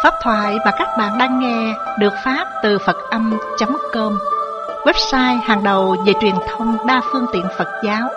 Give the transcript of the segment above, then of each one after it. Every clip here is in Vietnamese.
Pháp thoại mà các bạn đang nghe được phát từ Phật-âm.com, website hàng đầu về truyền thông đa phương tiện Phật giáo.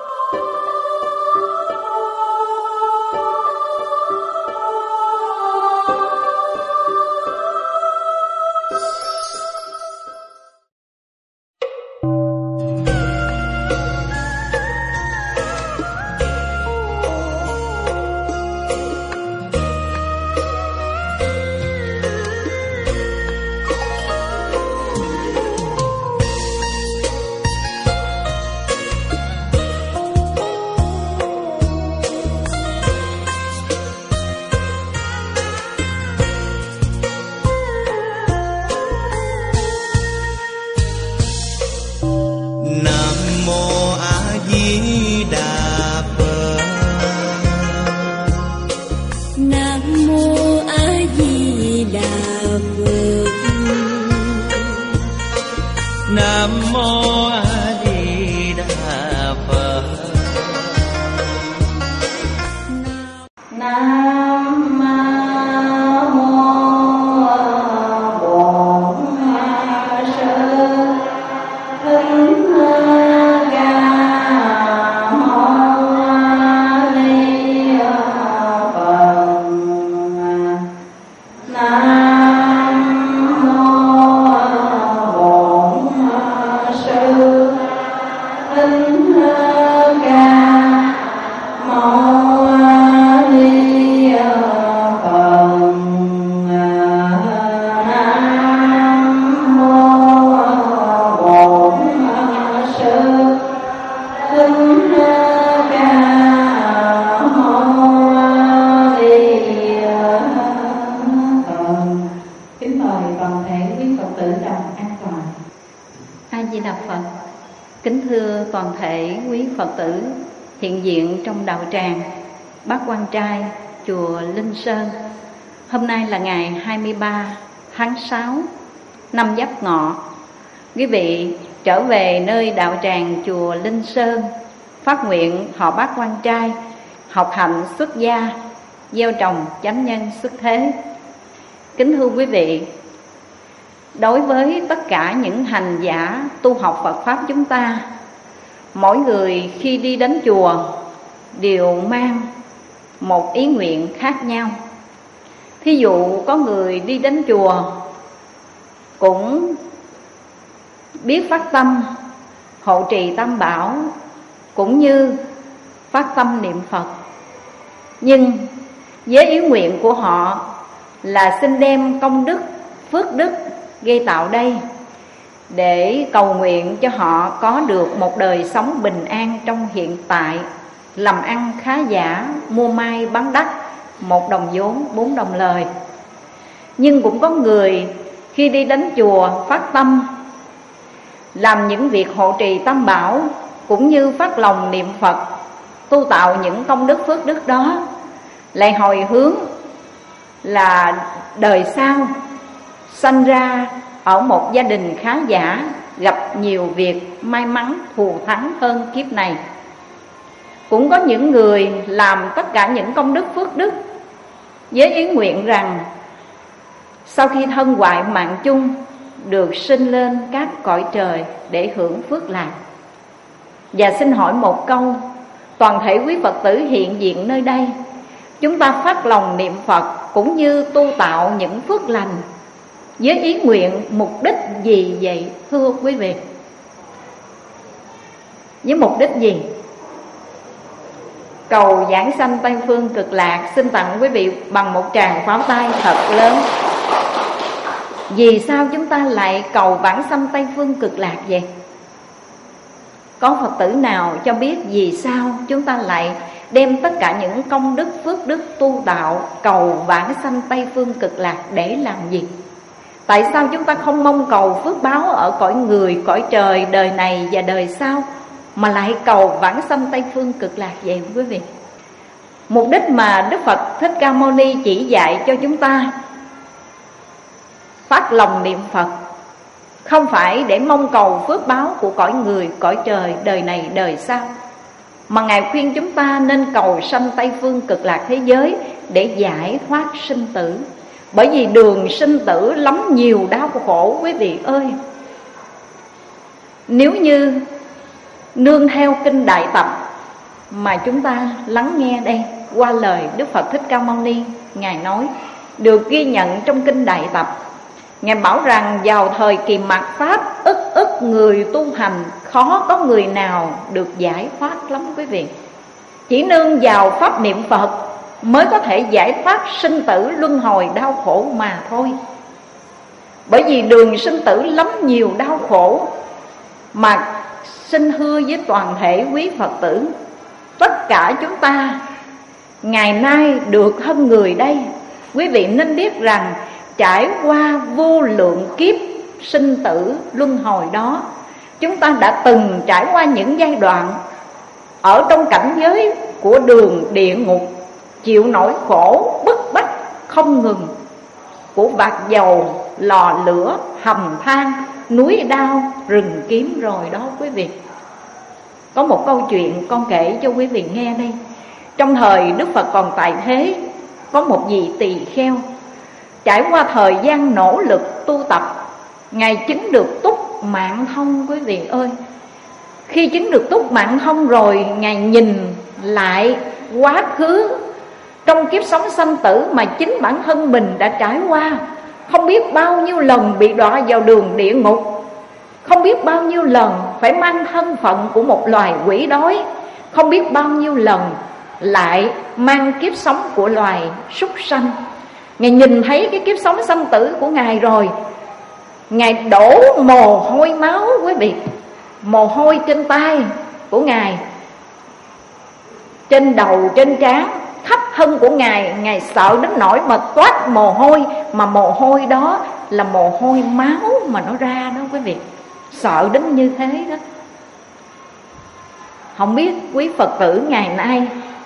Toàn thể quý Phật tử hiện diện trong đạo tràng Bát Quan Trai, chùa Linh Sơn. Hôm nay là ngày 23 tháng 6 năm Giáp Ngọ. Quý vị trở về nơi đạo tràng chùa Linh Sơn, phát nguyện thọ Bát Quan Trai, học hạnh xuất gia, gieo trồng chánh nhân xuất thế. Kính thưa quý vị, đối với tất cả những hành giả tu học Phật Pháp chúng ta, mỗi người khi đi đến chùa đều mang một ý nguyện khác nhau. Thí dụ có người đi đến chùa cũng biết phát tâm hộ trì Tam Bảo, cũng như phát tâm niệm Phật, nhưng với ý nguyện của họ là xin đem công đức, phước đức gây tạo đây để cầu nguyện cho họ có được một đời sống bình an trong hiện tại, làm ăn khá giả, mua may bán đắt, 1 đồng vốn 4 đồng lời. Nhưng cũng có người khi đi đến chùa phát tâm làm những việc hộ trì Tam Bảo, cũng như phát lòng niệm Phật, tu tạo những công đức phước đức đó, lại hồi hướng là đời sau sanh ra ở một gia đình khá giả, gặp nhiều việc may mắn thù thắng hơn kiếp này. Cũng có những người làm tất cả những công đức phước đức với ý nguyện rằng sau khi thân hoại mạng chung được sinh lên các cõi trời để hưởng phước lạc. Và xin hỏi một câu, toàn thể quý Phật tử hiện diện nơi đây, chúng ta phát lòng niệm Phật cũng như tu tạo những phước lành với ý nguyện mục đích gì vậy thưa quý vị? Với mục đích gì? Cầu giảng sanh Tây Phương Cực Lạc. Xin tặng quý vị bằng một tràng pháo tay thật lớn. Vì sao chúng ta lại cầu vãng sanh Tây Phương Cực Lạc vậy? Có Phật tử nào cho biết vì sao chúng ta lại đem tất cả những công đức phước đức tu tạo cầu vãng sanh Tây Phương Cực Lạc để làm gì? Tại sao chúng ta không mong cầu phước báo ở cõi người, cõi trời, đời này và đời sau, mà lại cầu vãng sanh Tây Phương Cực Lạc vậy quý vị? Mục đích mà Đức Phật Thích Ca Mâu Ni chỉ dạy cho chúng ta phát lòng niệm Phật không phải để mong cầu phước báo của cõi người, cõi trời, đời này, đời sau, mà Ngài khuyên chúng ta nên cầu sanh Tây Phương Cực Lạc thế giới để giải thoát sinh tử. Bởi vì đường sinh tử lắm nhiều đau khổ quý vị ơi. Nếu như nương theo kinh Đại Tập mà chúng ta lắng nghe đây, qua lời Đức Phật Thích Ca Mâu Ni, Ngài nói, được ghi nhận trong kinh Đại Tập. Ngài bảo rằng vào thời kỳ mạt Pháp, ức người tu hành, khó có người nào được giải thoát lắm quý vị. Chỉ nương vào pháp niệm Phật mới có thể giải thoát sinh tử luân hồi đau khổ mà thôi. Bởi vì đường sinh tử lắm nhiều đau khổ, mà xin hứa với toàn thể quý Phật tử, tất cả chúng ta ngày nay được hơn người đây, quý vị nên biết rằng trải qua vô lượng kiếp sinh tử luân hồi đó, chúng ta đã từng trải qua những giai đoạn ở trong cảnh giới của đường địa ngục, chịu nỗi khổ bức bách không ngừng của vạc dầu, lò lửa, hầm than, núi đao, rừng kiếm rồi đó quý vị. Có một câu chuyện con kể cho quý vị nghe đây. Trong thời Đức Phật còn tại thế, có một vị tỳ kheo trải qua thời gian nỗ lực tu tập, Ngài chứng được túc mạng thông quý vị ơi. Khi chứng được túc mạng thông rồi, Ngài nhìn lại quá khứ trong kiếp sống sanh tử mà chính bản thân mình đã trải qua. Không biết bao nhiêu lần bị đọa vào đường địa ngục, không biết bao nhiêu lần phải mang thân phận của một loài quỷ đói, không biết bao nhiêu lần lại mang kiếp sống của loài súc sanh. Ngài nhìn thấy cái kiếp sống sanh tử của Ngài rồi, Ngài đổ mồ hôi máu quý vị. Mồ hôi trên tay của Ngài, trên đầu, trên trán, khắp thân của Ngài. Ngài sợ đến nỗi mà toát mồ hôi, mà mồ hôi đó là mồ hôi máu mà nó ra đó quý vị. Sợ đến như thế đó. Không biết quý Phật tử ngày nay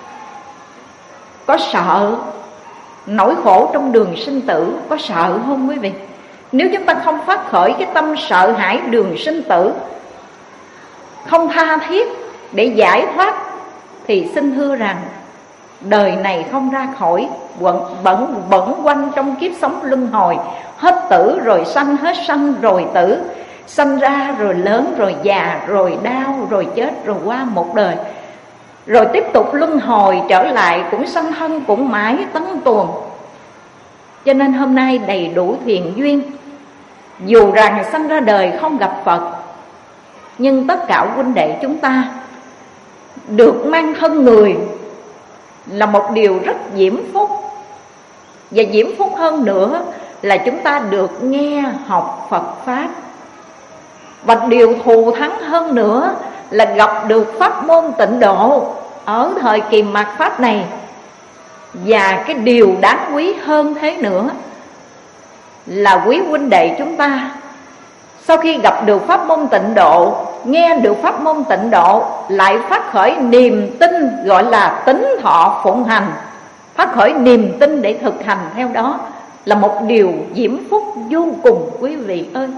có sợ nỗi khổ trong đường sinh tử, có sợ không quý vị? Nếu chúng ta không phát khởi cái tâm sợ hãi đường sinh tử, không tha thiết để giải thoát, thì xin thưa rằng đời này không ra khỏi, bẩn quanh trong kiếp sống luân hồi. Hết tử rồi sanh, hết sanh rồi tử, sanh ra rồi lớn rồi già rồi đau rồi chết rồi qua một đời, rồi tiếp tục luân hồi trở lại, cũng sanh thân cũng mãi tấn tuồng. Cho nên hôm nay đầy đủ thiện duyên, dù rằng sanh ra đời không gặp Phật, nhưng tất cả huynh đệ chúng ta được mang thân người là một điều rất diễm phúc. Và diễm phúc hơn nữa là chúng ta được nghe học Phật Pháp. Và điều thù thắng hơn nữa là gặp được pháp môn tịnh độ ở thời kỳ mạt Pháp này. Và cái điều đáng quý hơn thế nữa là quý huynh đệ chúng ta sau khi gặp được pháp môn tịnh độ, nghe được pháp môn tịnh độ, lại phát khởi niềm tin, gọi là tín thọ phụng hành, phát khởi niềm tin để thực hành theo đó, là một điều diễm phúc vô cùng quý vị ơi.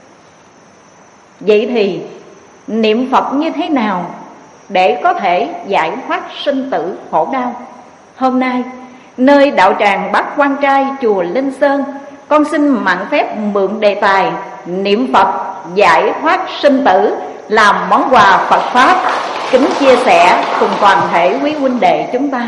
Vậy thì niệm Phật như thế nào để có thể giải thoát sinh tử khổ đau? Hôm nay nơi đạo tràng Bát Quan Trai chùa Linh Sơn, con xin mạn phép mượn đề tài niệm Phật giải thoát sinh tử làm món quà Phật Pháp, kính chia sẻ cùng toàn thể quý huynh đệ chúng ta.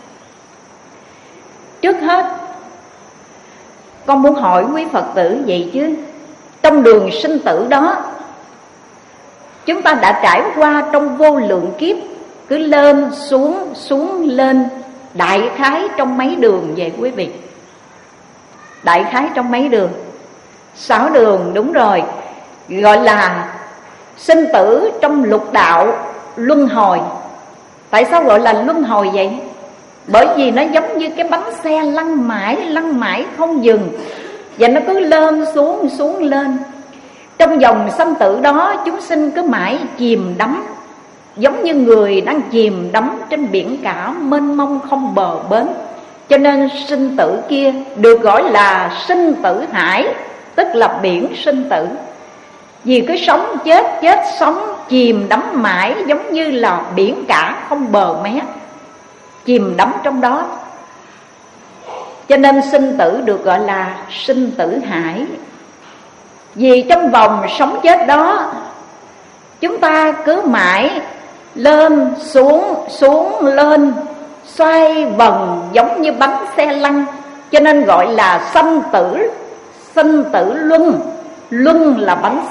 Trước hết, con muốn hỏi quý Phật tử vậy chứ, trong đường sinh tử đó, chúng ta đã trải qua trong vô lượng kiếp, cứ lên xuống, xuống lên, đại khái trong mấy đường vậy quý vị? Đại khái trong mấy đường? 6 đường, đúng rồi. Gọi là sinh tử trong lục đạo luân hồi. Tại sao gọi là luân hồi vậy? Bởi vì nó giống như cái bánh xe lăn mãi không dừng, và nó cứ lên xuống, xuống lên. Trong dòng sanh tử đó, chúng sinh cứ mãi chìm đắm, giống như người đang chìm đắm trên biển cả mênh mông không bờ bến. Cho nên sinh tử kia được gọi là sinh tử hải, tức là biển sinh tử. Vì cứ sống chết, chết sống, chìm đắm mãi, giống như là biển cả không bờ mé, chìm đắm trong đó. Cho nên sinh tử được gọi là sinh tử hải. Vì trong vòng sống chết đó, chúng ta cứ mãi lên xuống, xuống lên, xoay vần giống như bánh xe lăn. Cho nên gọi là sanh tử, sinh tử luân. Luân là bánh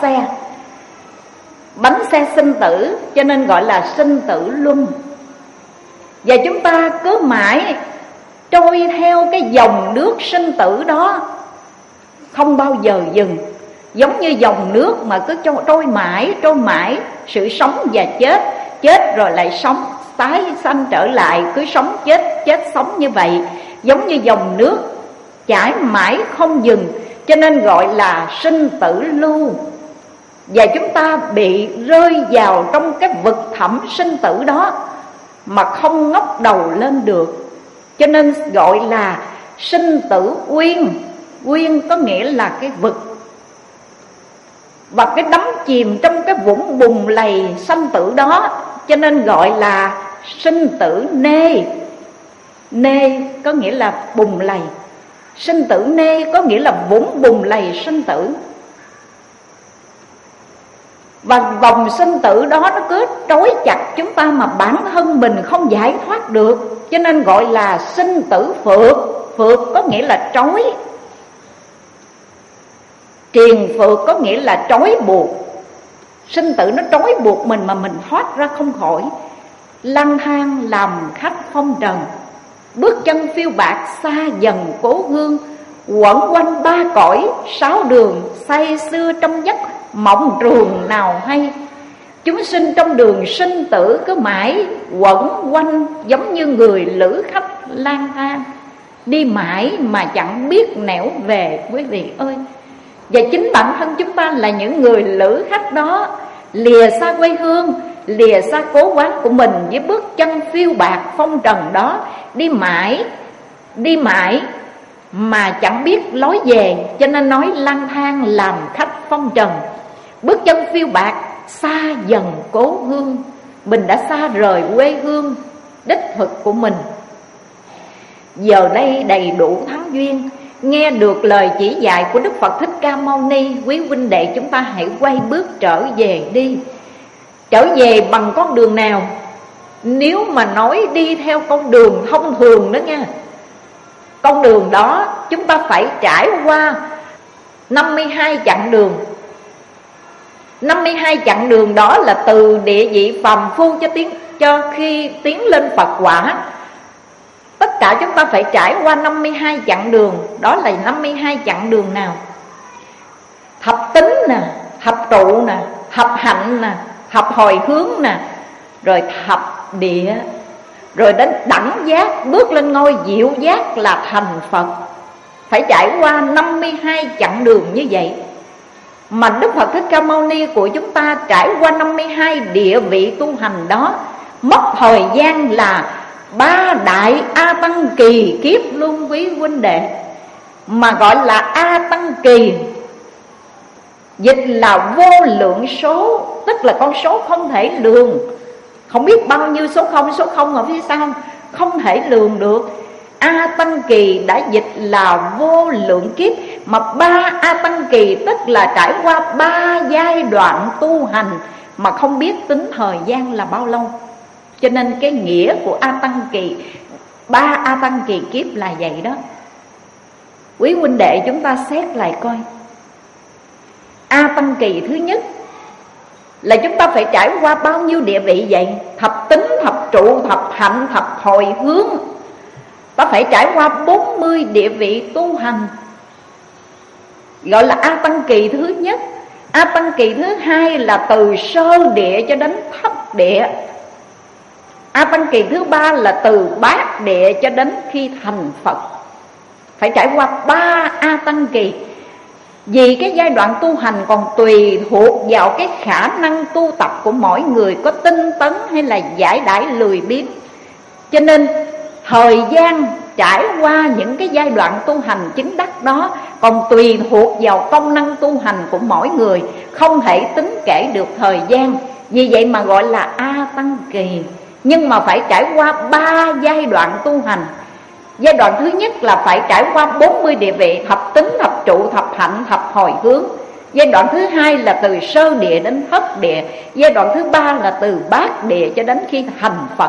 xe sinh tử, cho nên gọi là sinh tử luân. Và chúng ta cứ mãi trôi theo cái dòng nước sinh tử đó, không bao giờ dừng. Giống như dòng nước mà cứ trôi mãi, sự sống và chết, chết rồi lại sống, tái sanh trở lại, cứ sống chết sống như vậy, giống như dòng nước chảy mãi không dừng, cho nên gọi là sinh tử lưu. Và chúng ta bị rơi vào trong cái vực thẳm sinh tử đó mà không ngóc đầu lên được, cho nên gọi là sinh tử uyên. Uyên có nghĩa là cái vực, và cái đắm chìm trong cái vũng bùn lầy sanh tử đó, cho nên gọi là sinh tử nê. Nê có nghĩa là bùn lầy, sinh tử nê có nghĩa là vũng bùn lầy sinh tử. Và vòng sinh tử đó nó cứ trói chặt chúng ta mà bản thân mình không giải thoát được, cho nên gọi là sinh tử phược. Phược có nghĩa là trói, triền phược có nghĩa là trói buộc. Sinh tử nó trói buộc mình mà mình thoát ra không khỏi. Lang thang làm khách phong trần, bước chân phiêu bạt xa dần cố hương. Quẩn quanh ba cõi sáu đường, say sưa trong giấc mộng trường nào hay. Chúng sinh trong đường sinh tử cứ mãi quẩn quanh, giống như người lữ khách lang thang, đi mãi mà chẳng biết nẻo về, quý vị ơi. Và chính bản thân chúng ta là những người lữ khách đó, lìa xa quê hương, lìa xa cố quán của mình, với bước chân phiêu bạt phong trần đó, đi mãi mà chẳng biết lối về. Cho nên nói lang thang làm khách phong trần, bước chân phiêu bạt xa dần cố hương. Mình đã xa rời quê hương đích thực của mình. Giờ đây đầy đủ thắng duyên, nghe được lời chỉ dạy của Đức Phật Thích Ca Mâu Ni, quý huynh đệ chúng ta hãy quay bước trở về đi. Trở về bằng con đường nào? Nếu mà nói đi theo con đường thông thường đó nha, con đường đó chúng ta phải trải qua 52 chặng đường. 52 chặng đường đó là từ địa vị phàm phu cho khi tiến lên Phật quả. Tất cả chúng ta phải trải qua 52 chặng đường. Đó là 52 chặng đường nào? Thập tính nè, thập trụ nè, thập hạnh nè, thập hồi hướng nè, rồi thập địa, rồi đến đẳng giác, bước lên ngôi diệu giác là thành Phật. Phải trải qua 52 chặng đường như vậy. Mà Đức Phật Thích Ca Mâu Ni của chúng ta trải qua 52 địa vị tu hành đó, mất thời gian là 3 đại A Tăng kỳ kiếp luôn, quý huynh đệ. Mà gọi là A Tăng kỳ, dịch là vô lượng số, tức là con số không thể lường. Không biết bao nhiêu số không ở phía sau, không thể lường được. A Tăng kỳ đã dịch là vô lượng kiếp. Mà 3 A Tăng kỳ tức là trải qua 3 giai đoạn tu hành mà không biết tính thời gian là bao lâu. Cho nên cái nghĩa của A Tăng kỳ, 3 A Tăng kỳ kiếp là vậy đó. Quý huynh đệ chúng ta xét lại coi. A Tăng kỳ thứ nhất là chúng ta phải trải qua bao nhiêu địa vị vậy? Thập tính, thập trụ, thập hạnh, thập hồi hướng. Ta phải trải qua 40 địa vị tu hành, gọi là A Tăng kỳ thứ nhất. A Tăng kỳ thứ hai là từ sơ địa cho đến thất địa. A Tăng kỳ thứ ba là từ bát địa cho đến khi thành Phật. Phải trải qua 3 A Tăng kỳ. Vì cái giai đoạn tu hành còn tùy thuộc vào cái khả năng tu tập của mỗi người, có tinh tấn hay là giải đãi lười biếng. Cho nên thời gian trải qua những cái giai đoạn tu hành chứng đắc đó còn tùy thuộc vào công năng tu hành của mỗi người, không thể tính kể được thời gian. Vì vậy mà gọi là A Tăng kỳ. Nhưng mà phải trải qua 3 giai đoạn tu hành. Giai đoạn thứ nhất là phải trải qua 40 địa vị: thập tính, thập trụ, thập hạnh, thập hồi hướng. Giai đoạn thứ hai là từ sơ địa đến thất địa. Giai đoạn thứ ba là từ bát địa cho đến khi thành Phật.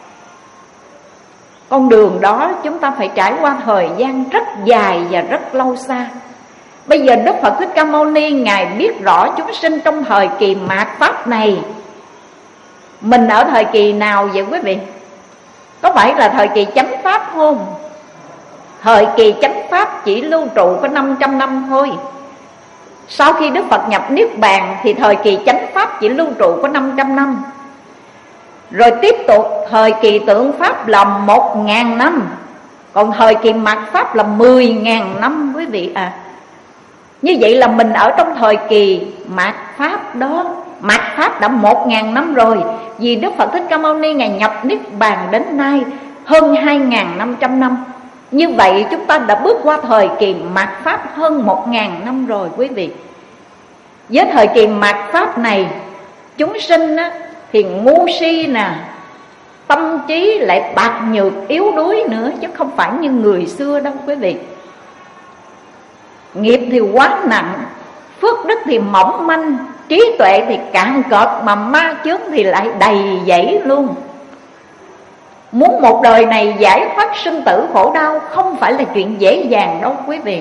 Con đường đó chúng ta phải trải qua thời gian rất dài và rất lâu xa. Bây giờ Đức Phật Thích Ca Mâu Ni Ngài biết rõ chúng sinh trong thời kỳ mạt Pháp này. Mình ở thời kỳ nào vậy quý vị? Có phải là thời kỳ chánh Pháp không? Thời kỳ chánh Pháp chỉ lưu trụ có 500 năm thôi. Sau khi Đức Phật nhập Niết Bàn thì thời kỳ chánh Pháp chỉ lưu trụ có 500 năm. Rồi tiếp tục thời kỳ tượng Pháp là 1.000 năm. Còn thời kỳ mạt Pháp là 10.000 năm quý vị à. Như vậy là mình ở trong thời kỳ mạt Pháp đó. Mạt Pháp đã 1.000 năm rồi. Vì Đức Phật Thích Ca Mâu Ni Ngài nhập Niết Bàn đến nay hơn 2.500 năm. Như vậy chúng ta đã bước qua thời kỳ mạt Pháp hơn 1.000 năm rồi quý vị. Với thời kỳ mạt Pháp này, chúng sinh á, thì ngu si nè, tâm trí lại bạc nhược yếu đuối nữa, chứ không phải như người xưa đâu quý vị. Nghiệp thì quá nặng, phước đức thì mỏng manh, trí tuệ thì cạn cợt, mà ma chướng thì lại đầy dẫy luôn. Muốn một đời này giải thoát sinh tử khổ đau không phải là chuyện dễ dàng đâu quý vị.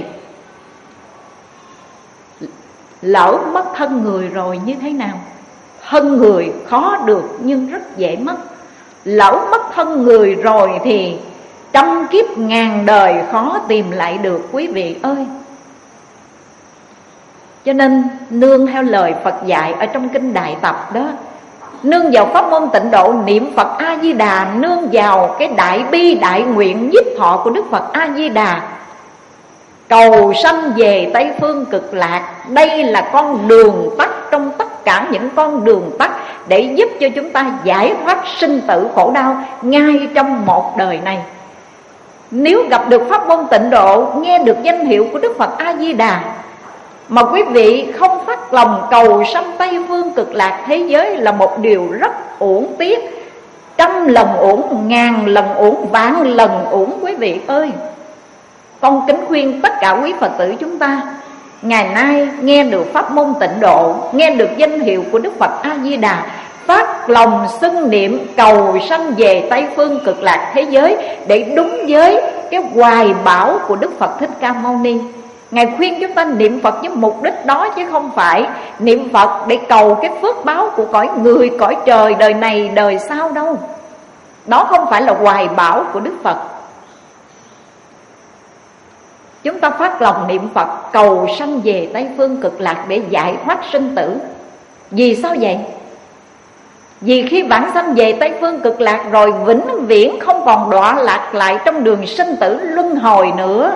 Lỡ mất thân người rồi như thế nào? Thân người khó được nhưng rất dễ mất. Lỡ mất thân người rồi thì trăm kiếp ngàn đời khó tìm lại được quý vị ơi. Cho nên nương theo lời Phật dạy ở trong kinh Đại Tập đó, nương vào pháp môn tịnh độ niệm Phật A-di-đà, nương vào cái đại bi đại nguyện nhiếp thọ của Đức Phật A-di-đà, cầu sanh về Tây Phương Cực Lạc. Đây là con đường tắt trong tất cả những con đường tắt để giúp cho chúng ta giải thoát sinh tử khổ đau ngay trong một đời này. Nếu gặp được pháp môn tịnh độ, nghe được danh hiệu của Đức Phật A-di-đà, mà quý vị không phát lòng cầu sanh Tây Phương Cực Lạc thế giới là một điều rất uổng tiếc. Trăm lần uổng, ngàn lần uổng, vạn lần uổng quý vị ơi. Con kính khuyên tất cả quý Phật tử chúng ta, ngày nay nghe được pháp môn tịnh độ, nghe được danh hiệu của Đức Phật A-di-đà, phát lòng xưng niệm cầu sanh về Tây Phương Cực Lạc thế giới để đúng với cái hoài bão của Đức Phật Thích Ca Mâu Ni. Ngài khuyên chúng ta niệm Phật với mục đích đó, chứ không phải niệm Phật để cầu cái phước báo của cõi người, cõi trời đời này đời sau đâu. Đó không phải là hoài bão của Đức Phật. Chúng ta phát lòng niệm Phật cầu sanh về Tây Phương Cực Lạc để giải thoát sinh tử. Vì sao vậy? Vì khi bản sanh về Tây Phương Cực Lạc rồi, vĩnh viễn không còn đọa lạc lại trong đường sinh tử luân hồi nữa.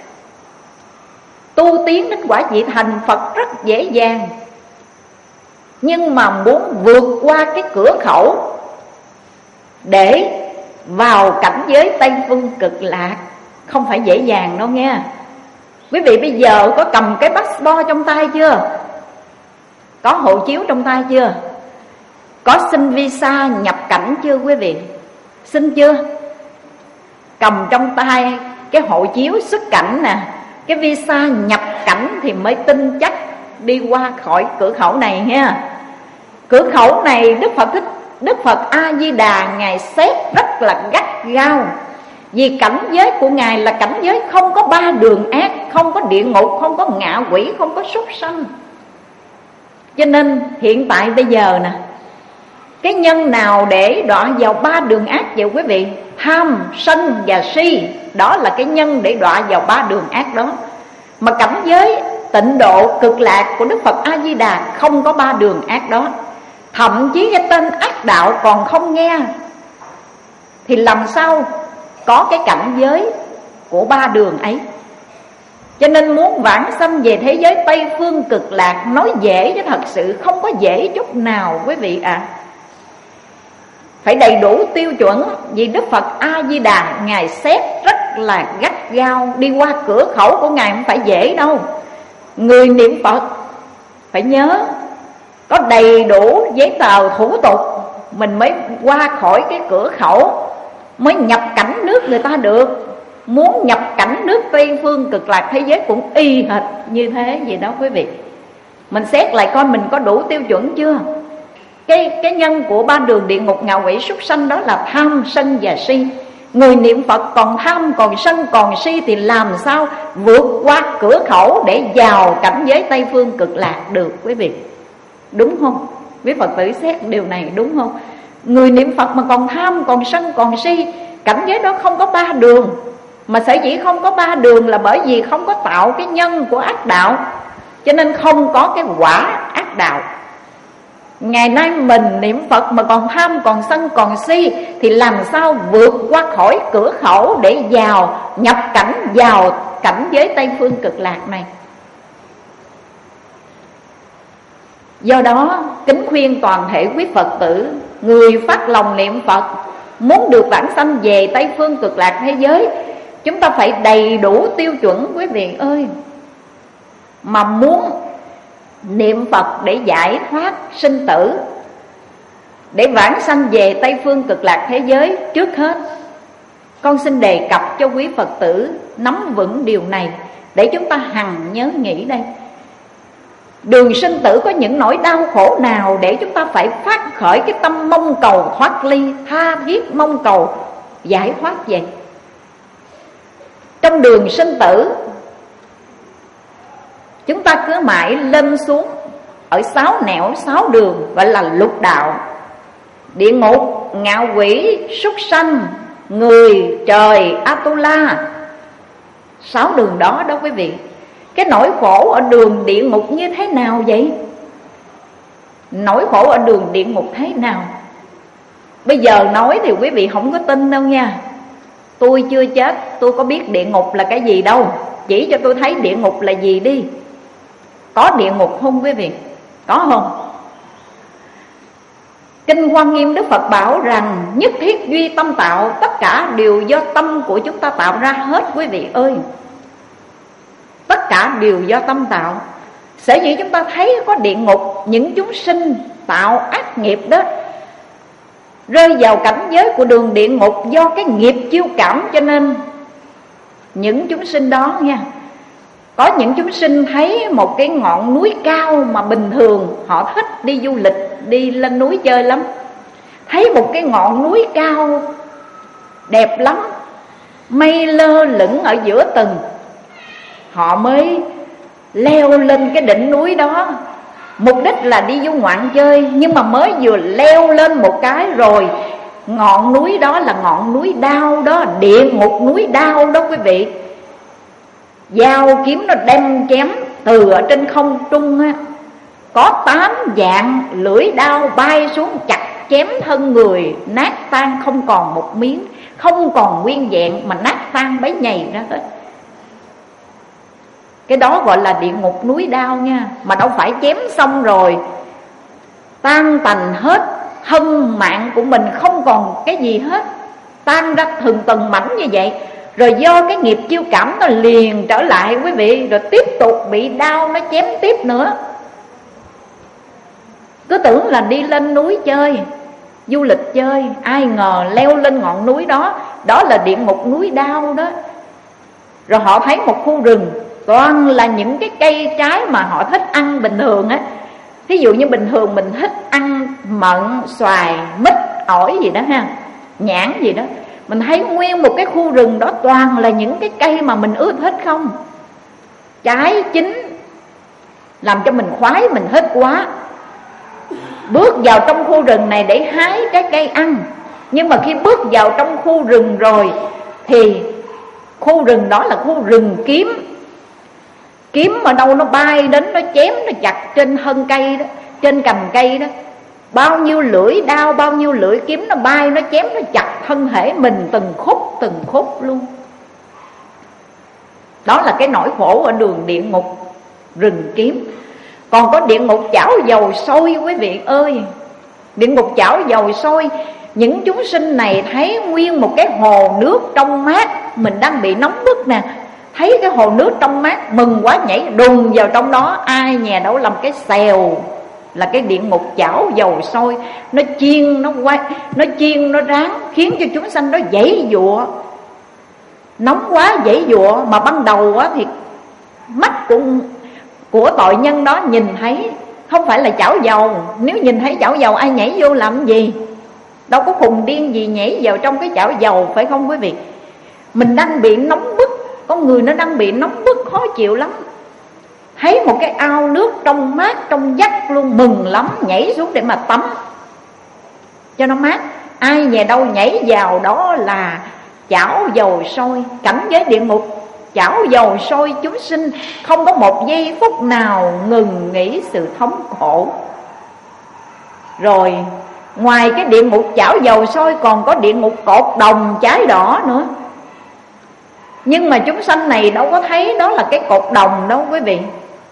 Tu tiến đến quả vị thành Phật rất dễ dàng. Nhưng mà muốn vượt qua cái cửa khẩu để vào cảnh giới Tây Phương Cực Lạc không phải dễ dàng đâu nghe. Quý vị bây giờ có cầm cái passport trong tay chưa? Có hộ chiếu trong tay chưa? Có xin visa nhập cảnh chưa quý vị? Xin chưa? Cầm trong tay cái hộ chiếu xuất cảnh nè, cái visa nhập cảnh thì mới tin chắc đi qua khỏi cửa khẩu này nha. Cửa khẩu này Đức Phật A-di-đà Ngài xét rất là gắt gao. Vì cảnh giới của Ngài là cảnh giới không có ba đường ác, không có địa ngục, không có ngạ quỷ, không có súc sanh. Cho nên hiện tại bây giờ nè, cái nhân nào để đọa vào ba đường ác vậy quý vị? Tham, sân và si, đó là cái nhân để đọa vào ba đường ác đó. Mà cảnh giới tịnh độ cực lạc của Đức Phật A-di-đà không có ba đường ác đó. Thậm chí cái tên ác đạo còn không nghe, thì làm sao có cái cảnh giới của ba đường ấy? Cho nên muốn vãng sanh về thế giới Tây Phương Cực Lạc nói dễ chứ thật sự không có dễ chút nào quý vị ạ. Phải đầy đủ tiêu chuẩn. Vì Đức Phật A-di-đà Ngài xét rất là gắt gao. Đi qua cửa khẩu của Ngài không phải dễ đâu. Người niệm Phật phải nhớ có đầy đủ giấy tờ thủ tục mình mới qua khỏi cái cửa khẩu, mới nhập cảnh nước người ta được. muốn nhập cảnh nước Tây phương cực lạc thế giới cũng y hệt như thế vậy đó quý vị. Mình xét lại coi mình có đủ tiêu chuẩn chưa. Cái nhân của ba đường địa ngục ngạ quỷ súc sanh đó là tham sân và si. Người niệm Phật còn tham, còn sân, còn si thì làm sao vượt qua cửa khẩu để vào cảnh giới Tây phương cực lạc được quý vị? Đúng không? Quý Phật tử xét điều này đúng không? Người niệm Phật mà còn tham, còn sân, còn si, cảnh giới đó không có ba đường. Mà sở dĩ không có ba đường là bởi vì không có tạo cái nhân của ác đạo, cho nên không có cái quả ác đạo. Ngày nay mình niệm Phật mà còn tham, còn sân, còn si thì làm sao vượt qua khỏi cửa khẩu để nhập cảnh vào cảnh giới Tây phương cực lạc này. Do đó kính khuyên toàn thể quý Phật tử, người phát lòng niệm Phật muốn được vãng sanh về Tây phương cực lạc thế giới, chúng ta phải đầy đủ tiêu chuẩn quý vị ơi. Mà muốn niệm Phật để giải thoát sinh tử, để vãng sanh về Tây phương cực lạc thế giới, trước hết con xin đề cập cho quý Phật tử nắm vững điều này để chúng ta hằng nhớ nghĩ đây. Đường sinh tử có những nỗi đau khổ nào để chúng ta phải phát khởi cái tâm mong cầu thoát ly, tha thiết mong cầu giải thoát vậy? Trong đường sinh tử, chúng ta cứ mãi lên xuống ở 6 nẻo 6 đường, gọi là lục đạo: địa ngục, ngạ quỷ, súc sanh, người, trời, Atula. 6 đường đó đó quý vị. Cái nỗi khổ ở đường địa ngục như thế nào vậy? Nỗi khổ ở đường địa ngục thế nào? Bây giờ nói thì quý vị không có tin đâu nha. Tôi chưa chết, tôi có biết địa ngục là cái gì đâu. Chỉ cho tôi thấy địa ngục là gì đi. Có địa ngục không quý vị? Có không? Kinh Hoa Nghiêm Đức Phật bảo rằng nhất thiết duy tâm tạo, tất cả đều do tâm của chúng ta tạo ra hết quý vị ơi. Tất cả đều do tâm tạo. Sở dĩ chúng ta thấy có địa ngục, những chúng sinh tạo ác nghiệp đó rơi vào cảnh giới của đường địa ngục do cái nghiệp chiêu cảm. Cho nên những chúng sinh đó nha, có những chúng sinh thấy một cái ngọn núi cao mà bình thường họ thích đi du lịch, đi lên núi chơi lắm. Thấy một cái ngọn núi cao đẹp lắm, mây lơ lửng ở giữa tầng, họ mới leo lên cái đỉnh núi đó. Mục đích là đi du ngoạn chơi, nhưng mà mới vừa leo lên một cái rồi ngọn núi đó là ngọn núi đao đó, địa ngục núi đao đó quý vị. Dao kiếm nó đem chém từ ở trên không trung á, có 8 dạng lưỡi đao bay xuống chặt chém thân người, nát tan không còn một miếng, không còn nguyên vẹn, mà nát tan bấy nhầy ra hết. Cái đó gọi là địa ngục núi đao nha. Mà đâu phải chém xong rồi tan tành hết, thân mạng của mình không còn cái gì hết, tan ra từng tầng mảnh như vậy. Rồi do cái nghiệp chiêu cảm nó liền trở lại quý vị, rồi tiếp tục bị đau nó chém tiếp nữa. Cứ tưởng là đi lên núi chơi, du lịch chơi, ai ngờ leo lên ngọn núi đó, đó là địa ngục núi đao đó. Rồi họ thấy một khu rừng toàn là những cái cây trái mà họ thích ăn bình thường á. Thí dụ như bình thường mình thích ăn mận, xoài, mít, ổi gì đó ha, nhãn gì đó. Mình thấy nguyên một cái khu rừng đó toàn là những cái cây mà mình ưa thích không, trái chín, làm cho mình khoái, mình thích quá. Bước vào trong khu rừng này để hái trái cây ăn. Nhưng mà khi bước vào trong khu rừng rồi thì khu rừng đó là khu rừng kiếm. Kiếm ở đâu nó bay đến, nó chém, nó chặt trên thân cây đó, trên cành cây đó. Bao nhiêu lưỡi đao, bao nhiêu lưỡi kiếm nó bay, nó chém, nó chặt thân thể mình từng khúc luôn. Đó là cái nỗi khổ ở đường địa ngục rừng kiếm. Còn có địa ngục chảo dầu sôi quý vị ơi. Địa ngục chảo dầu sôi, những chúng sinh này thấy nguyên một cái hồ nước trong mát, mình đang bị nóng bức nè, thấy cái hồ nước trong mát mừng quá, nhảy đùng vào trong đó. Ai nhà đâu làm cái xèo là cái địa ngục chảo dầu sôi. Nó chiên, nó quay, nó chiên, nó rán, khiến cho chúng sanh đó giãy giụa. nóng quá giãy giụa. Mà ban đầu á thì mắt của tội nhân đó nhìn thấy không phải là chảo dầu. Nếu nhìn thấy chảo dầu ai nhảy vô làm gì? Đâu có khùng điên gì nhảy vào trong cái chảo dầu, phải không quý vị? Mình đang bị nóng bức, con người nó đang bị nóng bức khó chịu lắm. Thấy một cái ao nước trong mát trong vắt luôn, mừng lắm, nhảy xuống để mà tắm cho nó mát. Ai về đâu nhảy vào đó là chảo dầu sôi. Cảnh giới địa ngục chảo dầu sôi chúng sinh, không có một giây phút nào ngừng nghỉ sự thống khổ. Rồi ngoài cái địa ngục chảo dầu sôi còn có địa ngục cột đồng cháy đỏ nữa. Nhưng mà chúng sanh này đâu có thấy đó là cái cột đồng đâu quý vị.